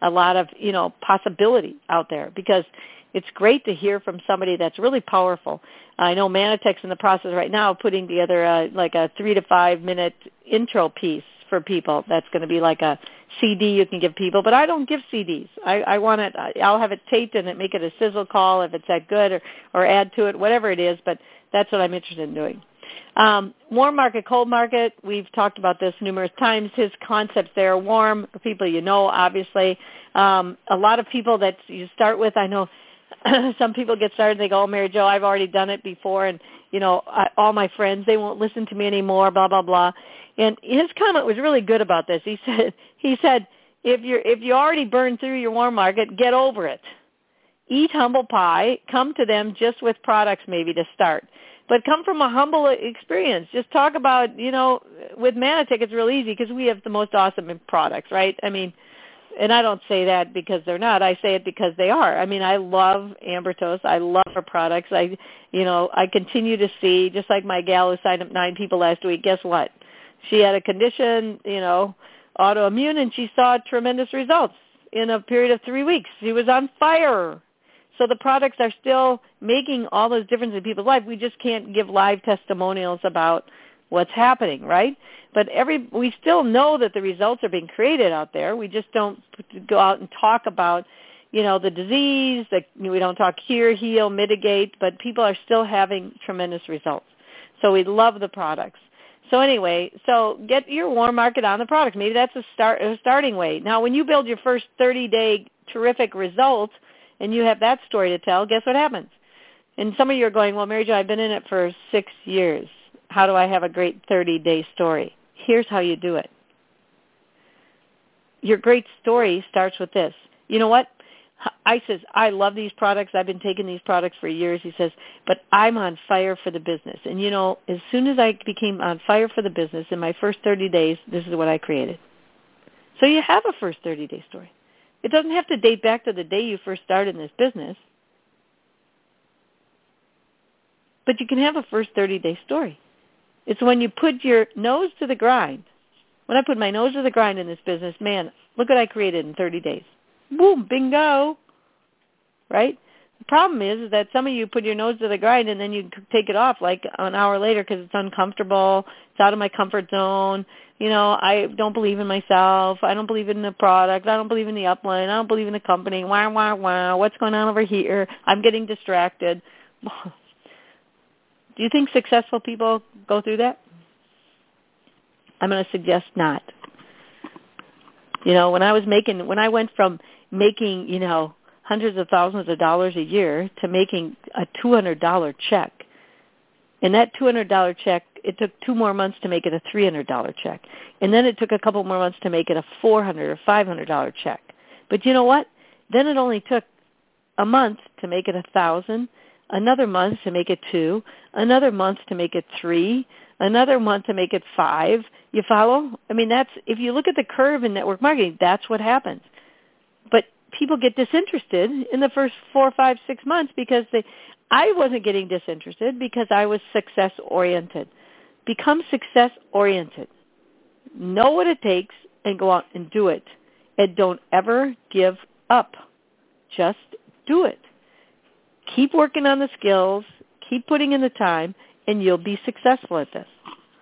possibility out there because it's great to hear from somebody that's really powerful. I know Manitech's in the process right now of putting together like a 3 to 5 minute intro piece for people. That's going to be like a CD you can give people, but I don't give CDs. I want it. I'll have it taped and make it a Sizzle call if it's that good, or add to it, whatever it is. But that's what I'm interested in doing. Warm market, cold market. We've talked about this numerous times. His concepts there, warm people obviously. A lot of people that you start with, I know. Some people get started and they go, oh, Mary Jo, I've already done it before, and, all my friends, they won't listen to me anymore, blah, blah, blah. And his comment was really good about this. He said, if you already burned through your warm market, get over it. Eat humble pie. Come to them just with products maybe to start. But come from a humble experience. Just talk about, with Manitech, it's real easy because we have the most awesome products, right? And I don't say that because they're not. I say it because they are. I love Ambertos. I love our products. I continue to see, just like my gal who signed up 9 people last week, guess what? She had a condition, autoimmune, and she saw tremendous results in a period of 3 weeks. She was on fire. So the products are still making all those differences in people's life. We just can't give live testimonials about what's happening, right? But we still know that the results are being created out there. We just don't go out and talk about, the disease. We don't talk cure, heal, mitigate, but people are still having tremendous results. So we love the products. So anyway, get your warm market on the product. Maybe that's a starting way. Now, when you build your first 30-day terrific results and you have that story to tell, guess what happens? And some of you are going, well, Mary Jo, I've been in it for 6 years. How do I have a great 30-day story? Here's how you do it. Your great story starts with this. You know what? I says, I love these products. I've been taking these products for years. He says, but I'm on fire for the business. And, as soon as I became on fire for the business in my first 30 days, this is what I created. So you have a first 30-day story. It doesn't have to date back to the day you first started in this business. But you can have a first 30-day story. It's when you put your nose to the grind. When I put my nose to the grind in this business, man, look what I created in 30 days. Boom, bingo, right? The problem is that some of you put your nose to the grind and then you take it off like an hour later because it's uncomfortable. It's out of my comfort zone. I don't believe in myself. I don't believe in the product. I don't believe in the upline. I don't believe in the company. Wah, wah, wah. What's going on over here? I'm getting distracted. Do you think successful people go through that? I'm going to suggest not. When I went from making, hundreds of thousands of dollars a year to making a $200 check, and that $200 check, it took 2 more months to make it a $300 check. And then it took a couple more months to make it a $400 or $500 check. But you know what? Then it only took a month to make it 1,000, another month to make it 2, another month to make it 3, another month to make it 5. You follow? I mean, that's, if you look at the curve in network marketing, that's what happens. But people get disinterested in the first 4, 5, 6 months because I wasn't getting disinterested because I was success-oriented. Become success-oriented. Know what it takes and go out and do it. And don't ever give up. Just do it. Keep working on the skills, keep putting in the time, and you'll be successful at this.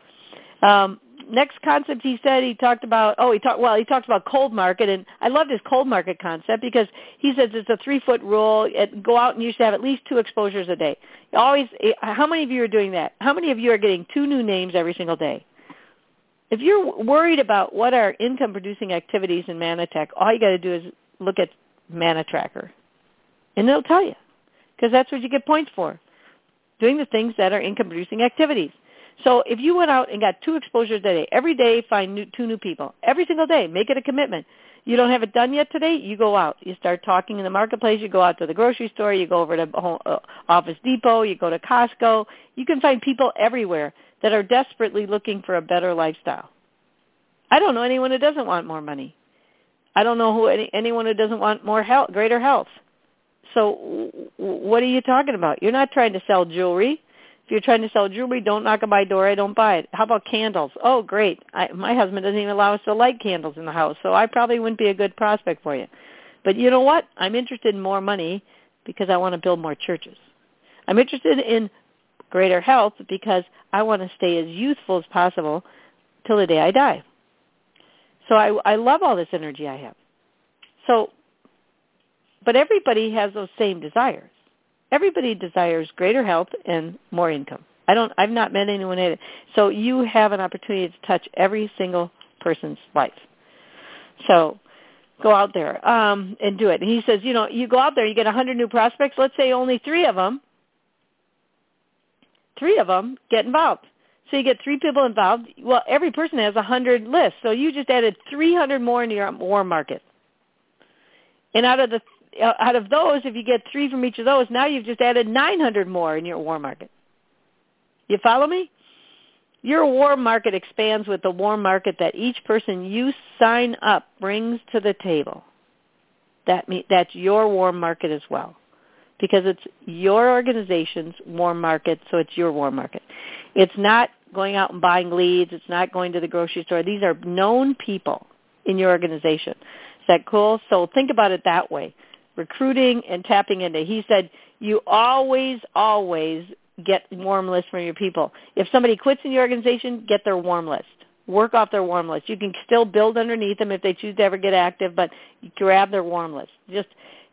Next concept he said, he talked about cold market, and I loved his cold market concept because he says it's a 3-foot rule. Go out and you should have at least 2 exposures a day. How many of you are doing that? How many of you are getting 2 new names every single day? If you're worried about what are income-producing activities in Manatech, all you got to do is look at Mana Tracker, and it'll tell you, because that's what you get points for, doing the things that are income-producing activities. So if you went out and got 2 exposures a day, every day find 2 new people. Every single day, make it a commitment. You don't have it done yet today, you go out. You start talking in the marketplace. You go out to the grocery store. You go over to Office Depot. You go to Costco. You can find people everywhere that are desperately looking for a better lifestyle. I don't know anyone who doesn't want more money. I don't know anyone who doesn't want more health, greater health. So what are you talking about? You're not trying to sell jewelry. If you're trying to sell jewelry, don't knock on my door. I don't buy it. How about candles? Oh, great. My husband doesn't even allow us to light candles in the house, so I probably wouldn't be a good prospect for you. But you know what? I'm interested in more money because I want to build more churches. I'm interested in greater health because I want to stay as youthful as possible till the day I die. So I love all this energy I have. So, but everybody has those same desires. Everybody desires greater health and more income. I've not met anyone in it. So you have an opportunity to touch every single person's life. So go out there and do it. And he says, you go out there, you get 100 new prospects. Let's say only 3 of them get involved. So you get 3 people involved. Well, every person has 100 lists. So you just added 300 more into your warm market. And out of those, if you get 3 from each of those, now you've just added 900 more in your warm market. You follow me? Your warm market expands with the warm market that each person you sign up brings to the table. That's your warm market as well, because it's your organization's warm market, so it's your warm market. It's not going out and buying leads. It's not going to the grocery store. These are known people in your organization. Is that cool? So think about it that way. Recruiting and tapping into. He said you always get warm lists from your people. If somebody quits in your organization, get their warm list. Work off their warm list. You can still build underneath them if they choose to ever get active, but grab their warm list. Just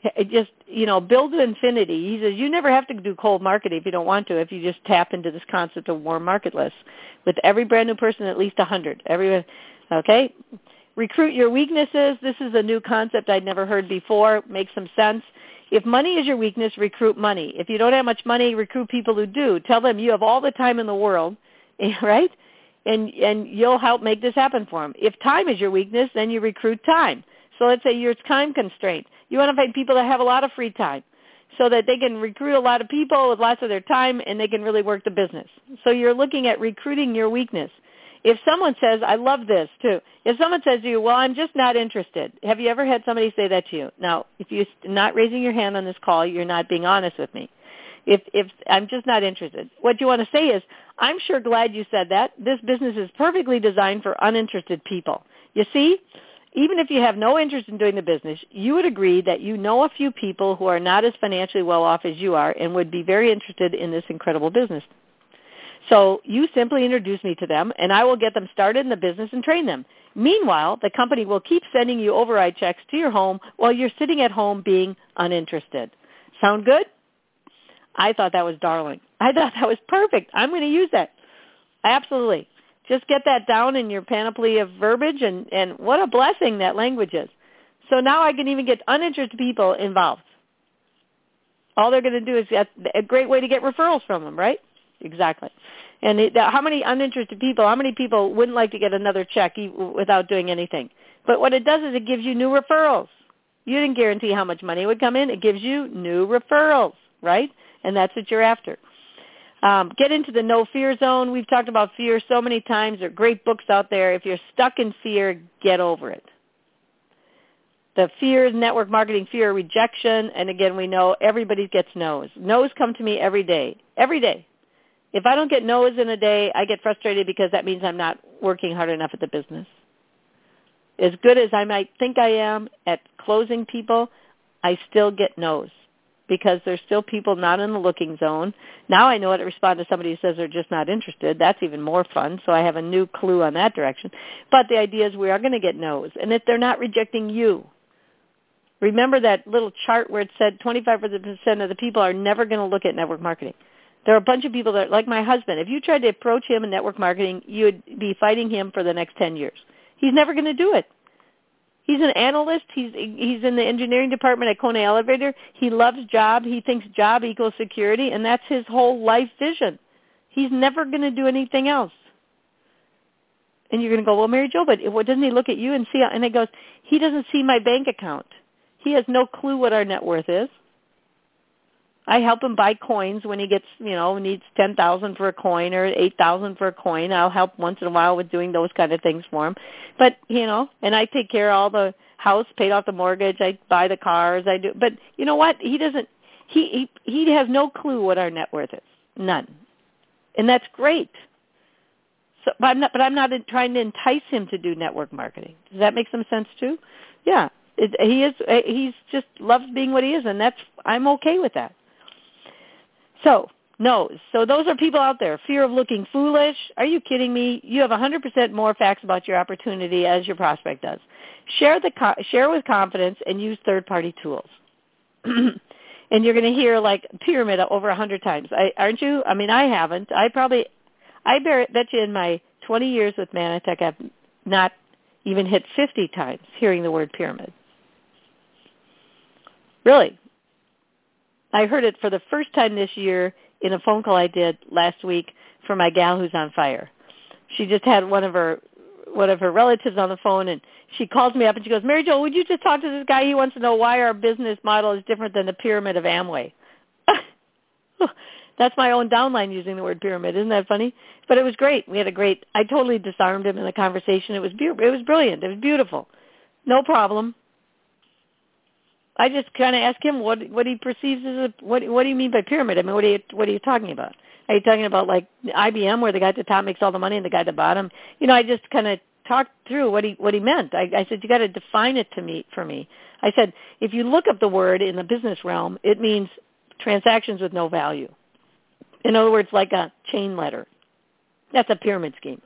build to infinity. He says you never have to do cold marketing if you don't want to, if you just tap into this concept of warm market lists. With every brand new person, at least 100. Everyone, okay? Recruit your weaknesses. This is a new concept I'd never heard before. Makes some sense. If money is your weakness, recruit money. If you don't have much money, recruit people who do. Tell them you have all the time in the world, right? And you'll help make this happen for them. If time is your weakness, then you recruit time. So let's say you're time constrained. You want to find people that have a lot of free time so that they can recruit a lot of people with lots of their time and they can really work the business. So you're looking at recruiting your weakness. If someone says, I love this too, if someone says to you, well, I'm just not interested. Have you ever had somebody say that to you? Now, if you're not raising your hand on this call, you're not being honest with me. If I'm just not interested, what you want to say is, I'm sure glad you said that. This business is perfectly designed for uninterested people. You see, even if you have no interest in doing the business, you would agree that you know a few people who are not as financially well off as you are and would be very interested in this incredible business. So you simply introduce me to them, and I will get them started in the business and train them. Meanwhile, the company will keep sending you override checks to your home while you're sitting at home being uninterested. Sound good? I thought that was darling. I thought that was perfect. I'm going to use that. Absolutely. Just get that down in your panoply of verbiage, and what a blessing that language is. So now I can even get uninterested people involved. All they're going to do is get a great way to get referrals from them, right? Exactly. And how many uninterested people, how many people wouldn't like to get another check without doing anything? But what it does is it gives you new referrals. You didn't guarantee how much money would come in. It gives you new referrals, right? And that's what you're after. Get into the no fear zone. We've talked about fear so many times. There are great books out there. If you're stuck in fear, get over it. The fear is network marketing, fear of rejection. And again, we know everybody gets no's. No's come to me every day. Every day. If I don't get no's in a day, I get frustrated because that means I'm not working hard enough at the business. As good as I might think I am at closing people, I still get no's because there's still people not in the looking zone. Now I know how to respond to somebody who says they're just not interested. That's even more fun, so I have a new clue on that direction. But the idea is we are going to get no's. And if they're not rejecting you, remember that little chart where it said 25% of the people are never going to look at network marketing. There are a bunch of people that, like my husband, if you tried to approach him in network marketing, you would be fighting him for the next 10 years. He's never going to do it. He's an analyst. He's in the engineering department at Kona Elevator. He loves job. He thinks job equals security, and that's his whole life vision. He's never going to do anything else. And you're going to go, well, Mary Jo, but doesn't he look at you and see? And he goes, he doesn't see my bank account. He has no clue what our net worth is. I help him buy coins when he gets, needs $10,000 for a coin or $8,000 for a coin. I'll help once in a while with doing those kind of things for him. But, and I take care of all the house, paid off the mortgage. I buy the cars. I do. But you know what? He doesn't. He has no clue what our net worth is. None. And that's great. So, but I'm not trying to entice him to do network marketing. Does that make some sense too? Yeah. He's just loves being what he is, and I'm okay with that. So, no's. So those are people out there. Fear of looking foolish. Are you kidding me? You have 100% more facts about your opportunity as your prospect does. Share with confidence and use third-party tools. And you're going to hear like pyramid over 100 times. Aren't you? I mean, I haven't. I bet you in my 20 years with Manatech, I've not even hit 50 times hearing the word pyramid. Really. I heard it for the first time this year in a phone call I did last week for my gal who's on fire. She just had one of her relatives on the phone, and she calls me up and she goes, Mary Jo, would you just talk to this guy? He wants to know why our business model is different than the pyramid of Amway. That's my own downline using the word pyramid. Isn't that funny? But it was great. I totally disarmed him in the conversation. It was brilliant. It was beautiful. No problem. I just kind of asked him what he perceives as what do you mean by pyramid? I mean, what are you talking about? Are you talking about like IBM where the guy at the top makes all the money and the guy at the bottom? I just kind of talked through what he meant. I said, you got to define it for me. I said, if you look up the word in the business realm, it means transactions with no value. In other words, like a chain letter. That's a pyramid scheme.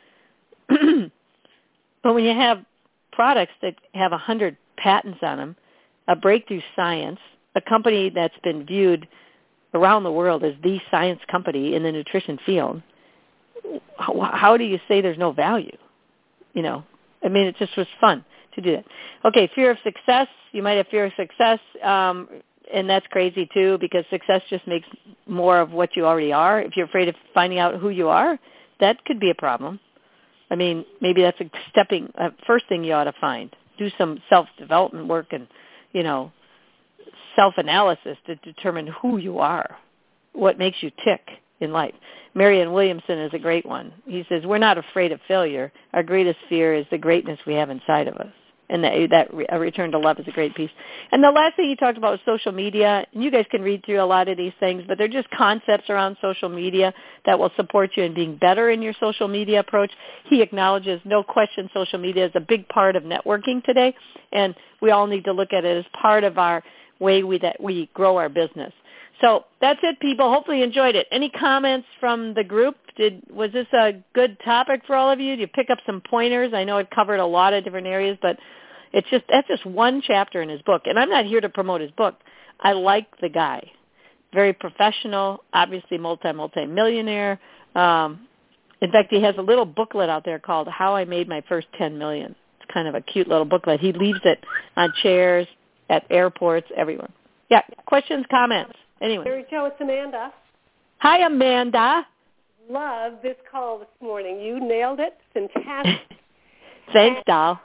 But when you have products that have 100 patents on them, a breakthrough science, a company that's been viewed around the world as the science company in the nutrition field, how do you say there's no value? I mean, it just was fun to do that. Okay, fear of success. You might have fear of success, and that's crazy too because success just makes more of what you already are. If you're afraid of finding out who you are, that could be a problem. I mean, maybe that's a first thing you ought to find. Do some self-development work and self-analysis to determine who you are, what makes you tick in life. Marianne Williamson is a great one. He says, we're not afraid of failure. Our greatest fear is the greatness we have inside of us. And that a return to love is a great piece. And the last thing he talked about was social media. And you guys can read through a lot of these things, but they're just concepts around social media that will support you in being better in your social media approach. He acknowledges, no question, social media is a big part of networking today, and we all need to look at it as part of our way that we grow our business. So that's it, people. Hopefully you enjoyed it. Any comments from the group? Was this a good topic for all of you? Did you pick up some pointers? I know it covered a lot of different areas, but that's just one chapter in his book. And I'm not here to promote his book. I like the guy. Very professional, obviously multi-millionaire. In fact, he has a little booklet out there called How I Made My First $10 Million. It's kind of a cute little booklet. He leaves it on chairs, at airports, everywhere. Yeah, questions, comments? Anyway. Mary Jo, it's Amanda. Hi, Amanda. Love this call this morning. You nailed it. Fantastic. Thanks, doll.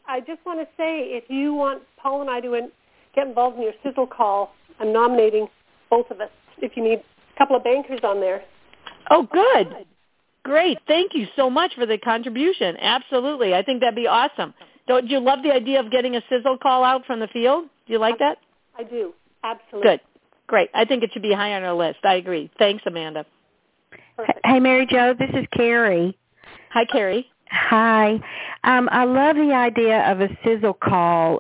I just want to say, if you want Paul and I to get involved in your sizzle call, I'm nominating both of us if you need a couple of bankers on there. Oh, good. Great. Thank you so much for the contribution. Absolutely. I think that'd be awesome. Don't you love the idea of getting a sizzle call out from the field? Do you like that? I do. Absolutely. Good. Great. I think it should be high on our list. I agree. Thanks, Amanda. Perfect. Hey, Mary Jo, this is Carrie. Hi, Carrie. Hi. I love the idea of a sizzle call.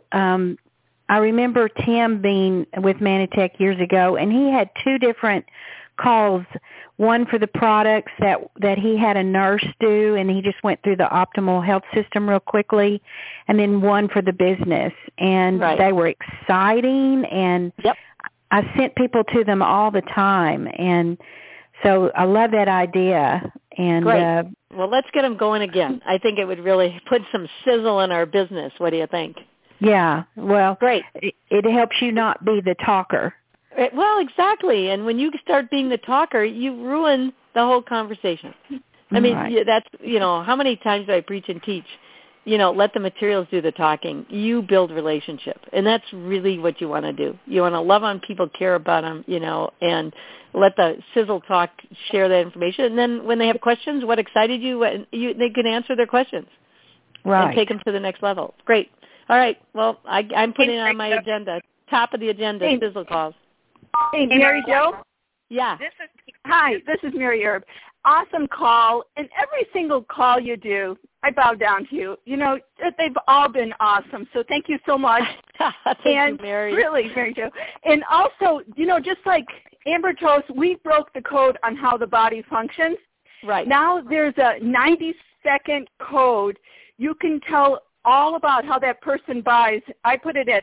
I remember Tim being with Manatech years ago, and he had two different calls, one for the products that he had a nurse do, and he just went through the optimal health system real quickly, and then one for the business. And They were exciting, and I sent people to them all the time. And so I love that idea. And Great. Well, let's get them going again. I think it would really put some sizzle in our business. What do you think? Yeah. Well, great. It helps you not be the talker. Well, exactly. And when you start being the talker, you ruin the whole conversation. I mean, that's, how many times do I preach and teach? Let the materials do the talking. You build relationship. And that's really what you want to do. You want to love on people, care about them, and let the sizzle talk share that information. And then when they have questions, what excited you, they can answer their questions. Right. And take them to the next level. Great. All right. Well, I'm putting it on my agenda. Top of the agenda, sizzle calls. Hey, Mary Jo? Yeah. Hi, this is Mary Erb. Awesome call. And every single call you do, I bow down to you. They've all been awesome. So thank you so much. Thank you, Mary. Really, Mary Jo. And also, just like Amber told us, we broke the code on how the body functions. Right. Now there's a 90-second code. You can tell all about how that person buys. I put it at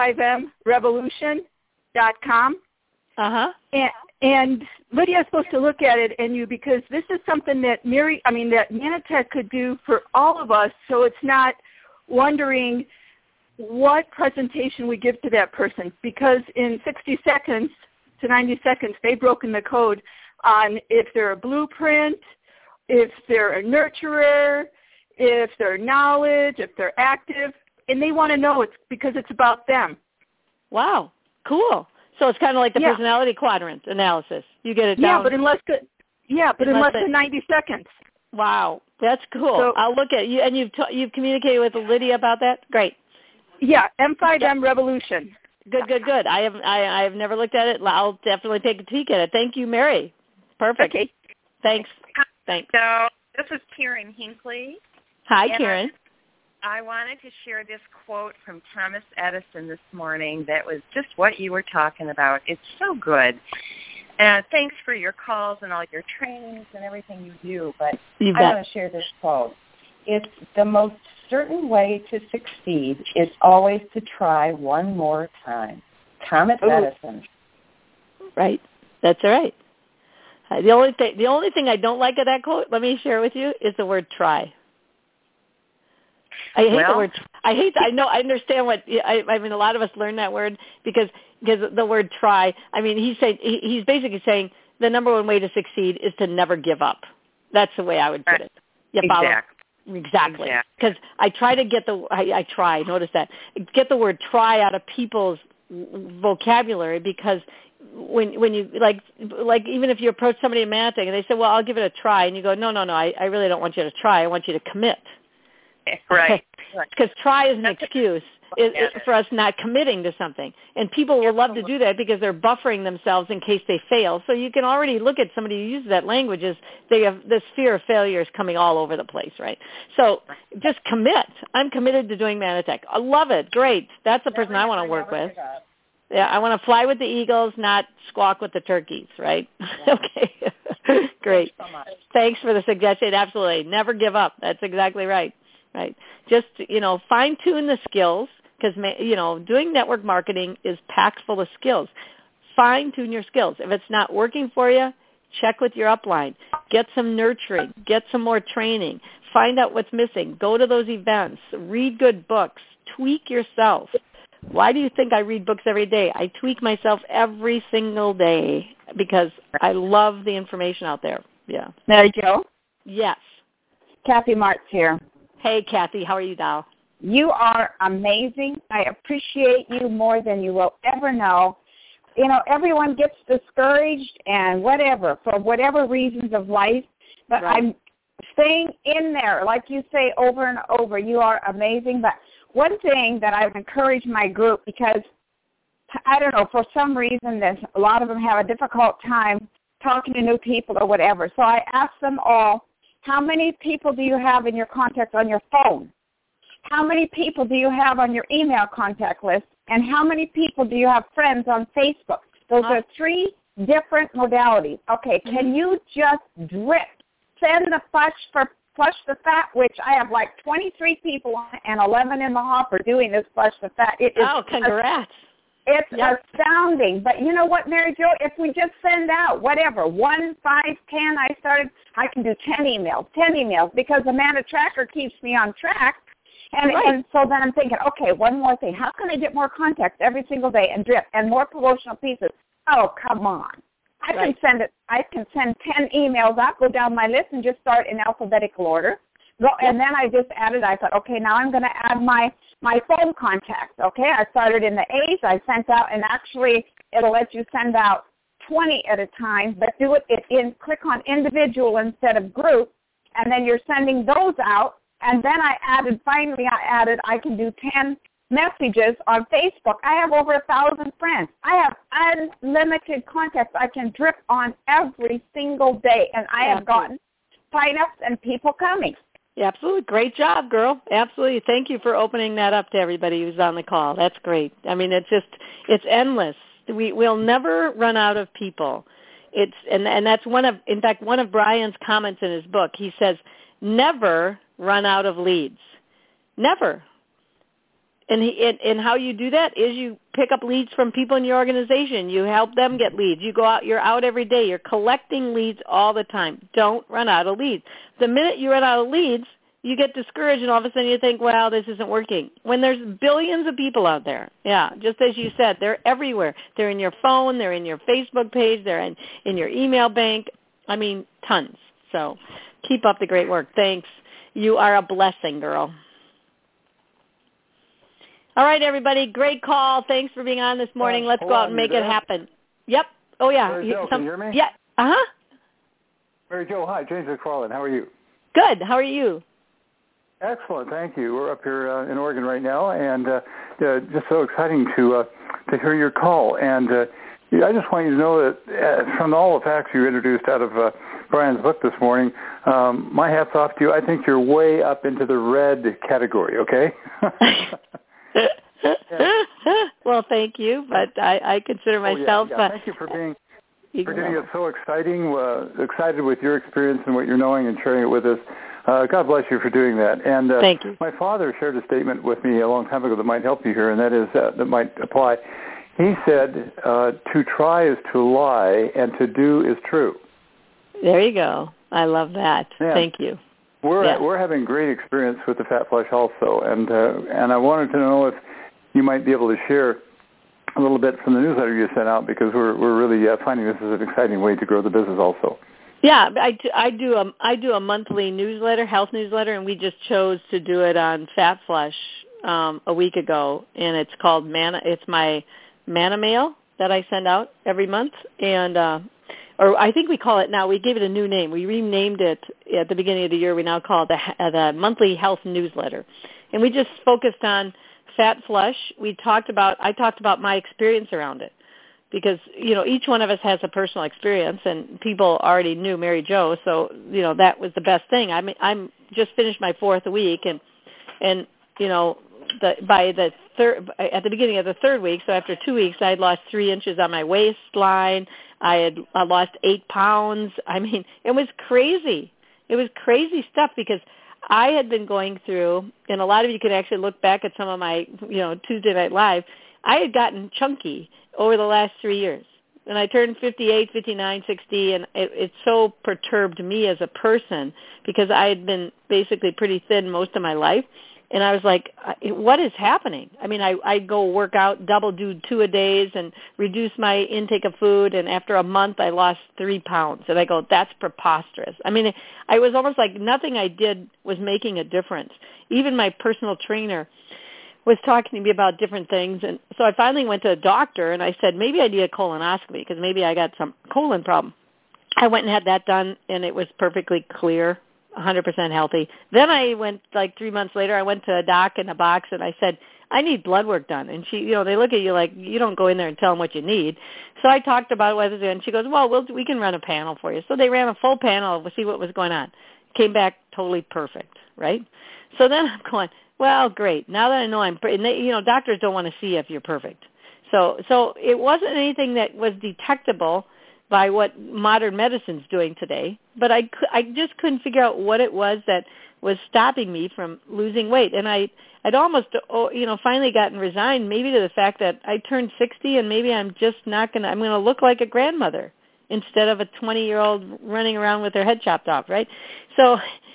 m5mrevolution.com. Uh-huh. And Lydia's supposed to look at it, because this is something that that Manatech could do for all of us, so it's not wondering what presentation we give to that person, because in 60 seconds to 90 seconds, they've broken the code on if they're a blueprint, if they're a nurturer, if they're knowledge, if they're active, and they want to know it's because it's about them. Wow. Cool. So it's kind of like the personality quadrant analysis. You get it down. But in less than 90 seconds. Wow, that's cool. So, I'll look at you, and you've communicated with Lydia about that. Great. Yeah, M5M Revolution. Good. I have never looked at it. I'll definitely take a peek at it. Thank you, Mary. Perfect. Okay. Thanks. So this is Karen Hinckley. Hi, Karen. I wanted to share this quote from Thomas Edison this morning that was just what you were talking about. It's so good. Thanks for your calls and all your trainings and everything you do, but I want to share this quote. It's the most certain way to succeed is always to try one more time. Thomas Edison. Right. That's right. The only thing I don't like of that quote, let me share with you, is the word try. I hate the word. I understand what. I mean, a lot of us learn that word because the word try. I mean, he's basically saying the number one way to succeed is to never give up. That's the way I would put it. Exactly. Because I try to get I try. Notice that. Get the word try out of people's vocabulary, because when you like even if you approach somebody in Manatech and they say, well, I'll give it a try, and you go, no, I really don't want you to try. I want you to commit. Right. Because try is an excuse for us not committing to something. And people will love to do that because they're buffering themselves in case they fail. So you can already look at somebody who uses that language as they have this fear of failure is coming all over the place, right? So just commit. I'm committed to doing Manatech. I love it. Great. That's the person I want to work with. Yeah, I want to fly with the eagles, not squawk with the turkeys, right? Okay. Great. Thanks for the suggestion. Absolutely. Never give up. That's exactly right. Right. Just, fine-tune the skills, because, doing network marketing is packed full of skills. Fine-tune your skills. If it's not working for you, check with your upline. Get some nurturing. Get some more training. Find out what's missing. Go to those events. Read good books. Tweak yourself. Why do you think I read books every day? I tweak myself every single day because I love the information out there. Yeah. Mary Jo? Yes. Kathy Martz here. Hey, Kathy. How are you, doll? You are amazing. I appreciate you more than you will ever know. You know, everyone gets discouraged and whatever, for whatever reasons of life, but right. I'm staying in there, like you say over and over. You are amazing. But one thing that I've encouraged my group, because I don't know, for some reason, a lot of them have a difficult time talking to new people or whatever. So I asked them all, how many people do you have in your contacts on your phone? How many people do you have on your email contact list? And how many people do you have friends on Facebook? Those are 3 different modalities. Okay, can you just drip? Send the Flush the Fat, which I have like 23 people on and 11 in the hopper doing this Flush the Fat. It is congrats. It's astounding. But you know what, Mary Jo? If we just send out whatever, 1, 5, 10, I can do 10 emails because the Mana Tracker keeps me on track. And so then I'm thinking, okay, one more thing. How can I get more contacts every single day and drip and more promotional pieces? Oh, come on. I can send 10 emails out, go down my list, and just start in alphabetical order. And then I just added, I thought, okay, now I'm going to add my phone contacts. Okay, I started in the A's. I sent out, and actually it'll let you send out 20 at a time, but do it click on individual instead of group, and then you're sending those out. And then finally I can do 10 messages on Facebook. I have over 1,000 friends. I have unlimited contacts I can drip on every single day, and I have gotten sign-ups and people coming. Yeah, absolutely. Great job, girl. Absolutely. Thank you for opening that up to everybody who's on the call. That's great. I mean, it's endless. We'll never run out of people. And that's one of Brian's comments in his book. He says, never run out of leads. Never. And how you do that is you pick up leads from people in your organization. You help them get leads. You go out. You're out every day. You're collecting leads all the time. Don't run out of leads. The minute you run out of leads, you get discouraged, and all of a sudden you think, well, this isn't working. When there's billions of people out there, just as you said, they're everywhere. They're in your phone. They're in your Facebook page. They're in your email bank. I mean, tons. So keep up the great work. Thanks. You are a blessing, girl. All right, everybody. Great call. Thanks for being on this morning. Let's go out and make it happen. Yep. Oh, yeah. Mary Jo, can you hear me? Yeah. Uh-huh. Mary Jo, hi. James McFarland. How are you? Good. How are you? Excellent. Thank you. We're up here in Oregon right now, and just so exciting to hear your call. And I just want you to know that from all the facts you introduced out of Brian's book this morning, my hat's off to you. I think you're way up into the red category, okay? Well, thank you, but I consider myself. Thank you for getting it so exciting. Excited with your experience and what you're knowing and sharing it with us. God bless you for doing that. And thank you. My father shared a statement with me a long time ago that might help you here, and that is that might apply. He said, "To try is to lie, and to do is true." There you go. I love that. Yeah. Thank you. We're having great experience with the Fat Flush also, and I wanted to know if you might be able to share a little bit from the newsletter you sent out, because we're really finding this is an exciting way to grow the business also. Yeah, I do a monthly newsletter, health newsletter, and we just chose to do it on Fat Flush a week ago, and it's called Mana. It's my Mana Mail that I send out every month, and or I think we call it now. We gave it a new name. We renamed it at the beginning of the year. We now call it the monthly health newsletter, and we just focused on Fat Flush. I talked about my experience around it, because each one of us has a personal experience, and people already knew Mary Jo, so that was the best thing. I mean, I'm just finished my 4th week, and by the at the beginning of the 3rd week, so after 2 weeks, I had lost 3 inches on my waistline. I lost 8 pounds. I mean, it was crazy. It was crazy stuff, because I had been going through, and a lot of you could actually look back at some of my, Tuesday Night Live. I had gotten chunky over the last 3 years. And I turned 58, 59, 60, and it so perturbed me as a person, because I had been basically pretty thin most of my life. And I was like, what is happening? I mean, I go work out, do 2 a days and reduce my intake of food. And after a month, I lost 3 pounds. And I go, that's preposterous. I mean, I was almost like nothing I did was making a difference. Even my personal trainer was talking to me about different things. And so I finally went to a doctor and I said, maybe I need a colonoscopy because maybe I got some colon problem. I went and had that done and it was perfectly clear. 100% healthy. Then I went, like 3 months later, I went to a doc in a box and I said, I need blood work done. And she, they look at you like you don't go in there and tell them what you need. So I talked about what was and she goes, well, we can run a panel for you. So they ran a full panel to see what was going on. Came back totally perfect, right? So then I'm going, well, great. Now that I know and they, doctors don't want to see if you're perfect. So it wasn't anything that was detectable by what modern medicine's doing today, but I just couldn't figure out what it was that was stopping me from losing weight. And I'd almost, finally gotten resigned maybe to the fact that I turned 60 and maybe I'm going to look like a grandmother instead of a 20-year-old running around with their head chopped off, right? So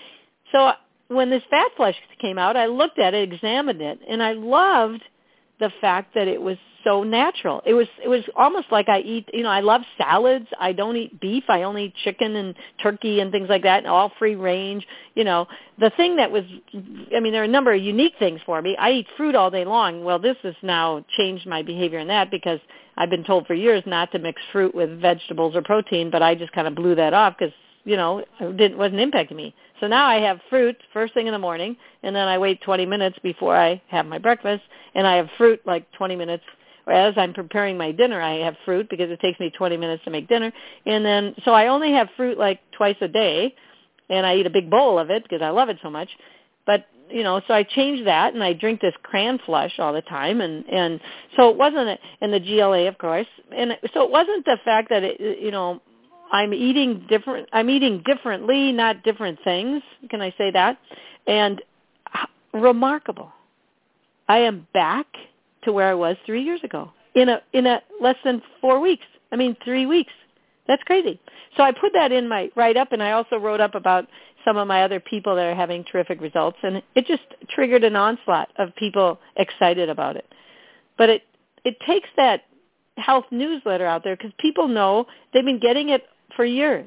when this fat flush came out, I looked at it, examined it, and I loved the fact that it was so natural. It was almost like I eat, I love salads. I don't eat beef. I only eat chicken and turkey and things like that, and all free range. The thing that was, there are a number of unique things for me. I eat fruit all day long. Well, this has now changed my behavior in that because I've been told for years not to mix fruit with vegetables or protein, but I just kind of blew that off because, it wasn't impacting me. So now I have fruit first thing in the morning, and then I wait 20 minutes before I have my breakfast, and I have fruit like 20 minutes. Or as I'm preparing my dinner, I have fruit because it takes me 20 minutes to make dinner. And then, so I only have fruit like twice a day, and I eat a big bowl of it because I love it so much. But, so I changed that, and I drink this Cran Flush all the time. And so it wasn't, and the GLA, of course. And so it wasn't the fact that, I'm eating differently, not different things. Can I say that? And remarkable. I am back to where I was 3 years ago in a less than 4 weeks. 3 weeks. That's crazy. So I put that in my write-up, and I also wrote up about some of my other people that are having terrific results, and it just triggered an onslaught of people excited about it. But it takes that health newsletter out there because people know they've been getting it for years.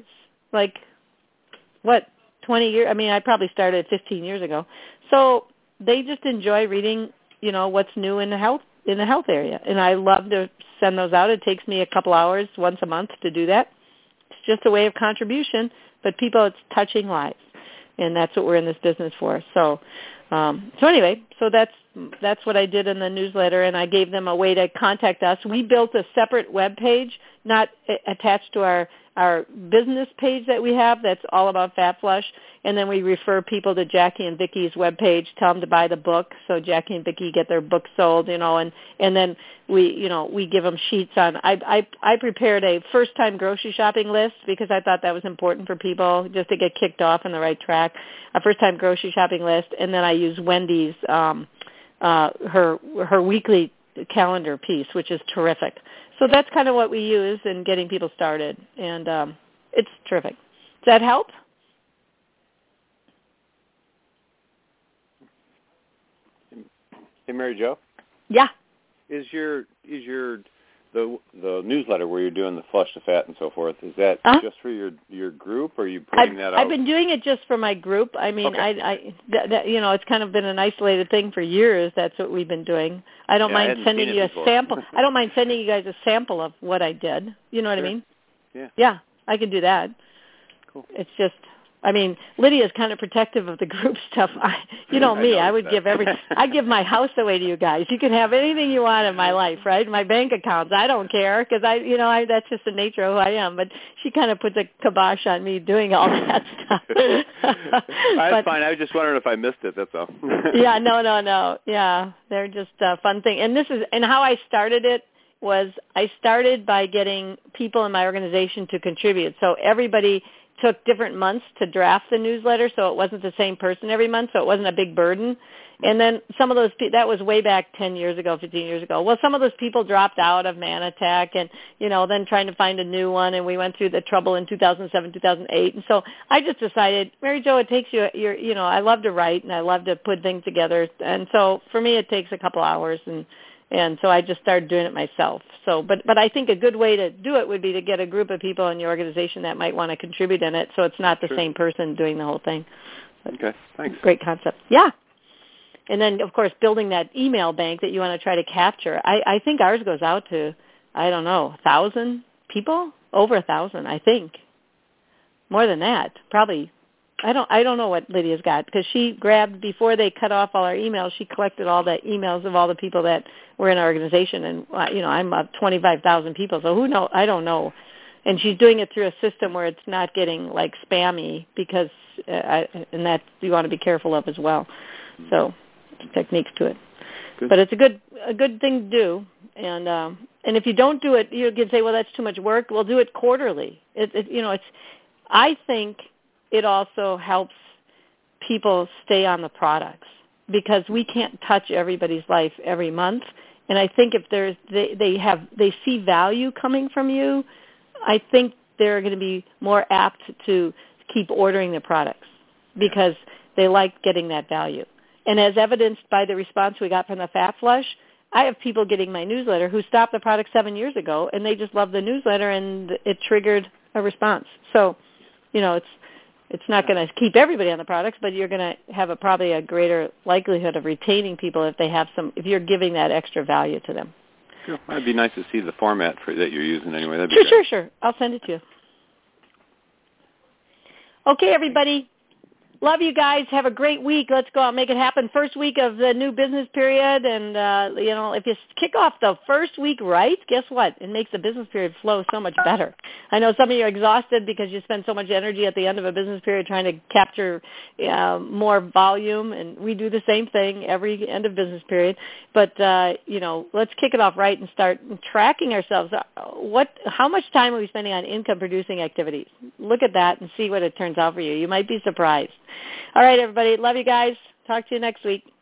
20 years? I probably started 15 years ago. So they just enjoy reading, what's new in the health area. And I love to send those out. It takes me a couple hours once a month to do that. It's just a way of contribution, but it's touching lives. And that's what we're in this business for. So anyway, so that's what I did in the newsletter, and I gave them a way to contact us. We built a separate web page, not attached to our business page that we have that's all about Fat Flush, and then we refer people to Jackie and Vicki's webpage, tell them to buy the book, so Jackie and Vicki get their book sold, and then we give them sheets on. I prepared a first-time grocery shopping list because I thought that was important for people just to get kicked off on the right track. A first-time grocery shopping list, and then I use Wendy's her weekly calendar piece, which is terrific. So that's kind of what we use in getting people started, and it's terrific. Does that help? Hey, Mary Jo? Yeah. Is the newsletter where you're doing the flush to fat and so forth, is that just for your group, or are you putting that out? I've been doing it just for my group. Okay. It's kind of been an isolated thing for years. That's what we've been doing. I don't mind sending you a sample. I don't mind sending you guys a sample of what I did. You know what I mean? Yeah. Yeah, I can do that. Cool. It's just, Lydia's kind of protective of the group stuff. I would give I'd give my house away to you guys. You can have anything you want in my life, right? My bank accounts. I don't care because that's just the nature of who I am. But she kind of puts a kibosh on me doing all that stuff. That's fine. I was just wondering if I missed it. That's all. Yeah, no. Yeah, they're just a fun thing. And how I started it was I started by getting people in my organization to contribute. So everybody took different months to draft the newsletter, so it wasn't the same person every month, so it wasn't a big burden. And then some of those that was way back 10 years ago, 15 years ago. Well, some of those people dropped out of Manatech and, then trying to find a new one, and we went through the trouble in 2007, 2008. And so I just decided, Mary Jo, it takes I love to write and I love to put things together. And so for me it takes a couple hours, and so I just started doing it myself. So, but I think a good way to do it would be to get a group of people in your organization that might want to contribute in it, so it's not the same person doing the whole thing. Okay, thanks. Great concept. Yeah. And then, of course, building that email bank that you want to try to capture. I think ours goes out to, 1,000 people? Over 1,000, I think. More than that, probably. I don't know what Lydia's got, because she grabbed, before they cut off all our emails, she collected all the emails of all the people that were in our organization. And, I'm up 25,000 people, so who knows? I don't know. And she's doing it through a system where it's not getting, like, spammy, because, and that you want to be careful of as well. So techniques to it. Good. But it's a good thing to do. And if you don't do it, you can say, well, that's too much work. We'll do it quarterly. I think it also helps people stay on the products, because we can't touch everybody's life every month. And I think if they see value coming from you, I think they're going to be more apt to keep ordering the products, because they like getting that value. And as evidenced by the response we got from the Fat Flush, I have people getting my newsletter who stopped the product 7 years ago, and they just love the newsletter, and it triggered a response. So, it's not going to keep everybody on the products, but you're going to have probably a greater likelihood of retaining people if you're giving that extra value to them. Sure. It'd be nice to see the format that you're using anyway. That'd be Sure. I'll send it to you. Okay, everybody. Love you guys. Have a great week. Let's go out and make it happen. First week of the new business period. And, if you kick off the first week right, guess what? It makes the business period flow so much better. I know some of you are exhausted because you spend so much energy at the end of a business period trying to capture more volume. And we do the same thing every end of business period. But, let's kick it off right and start tracking ourselves. How much time are we spending on income-producing activities? Look at that and see what it turns out for you. You might be surprised. All right, everybody. Love you guys. Talk to you next week.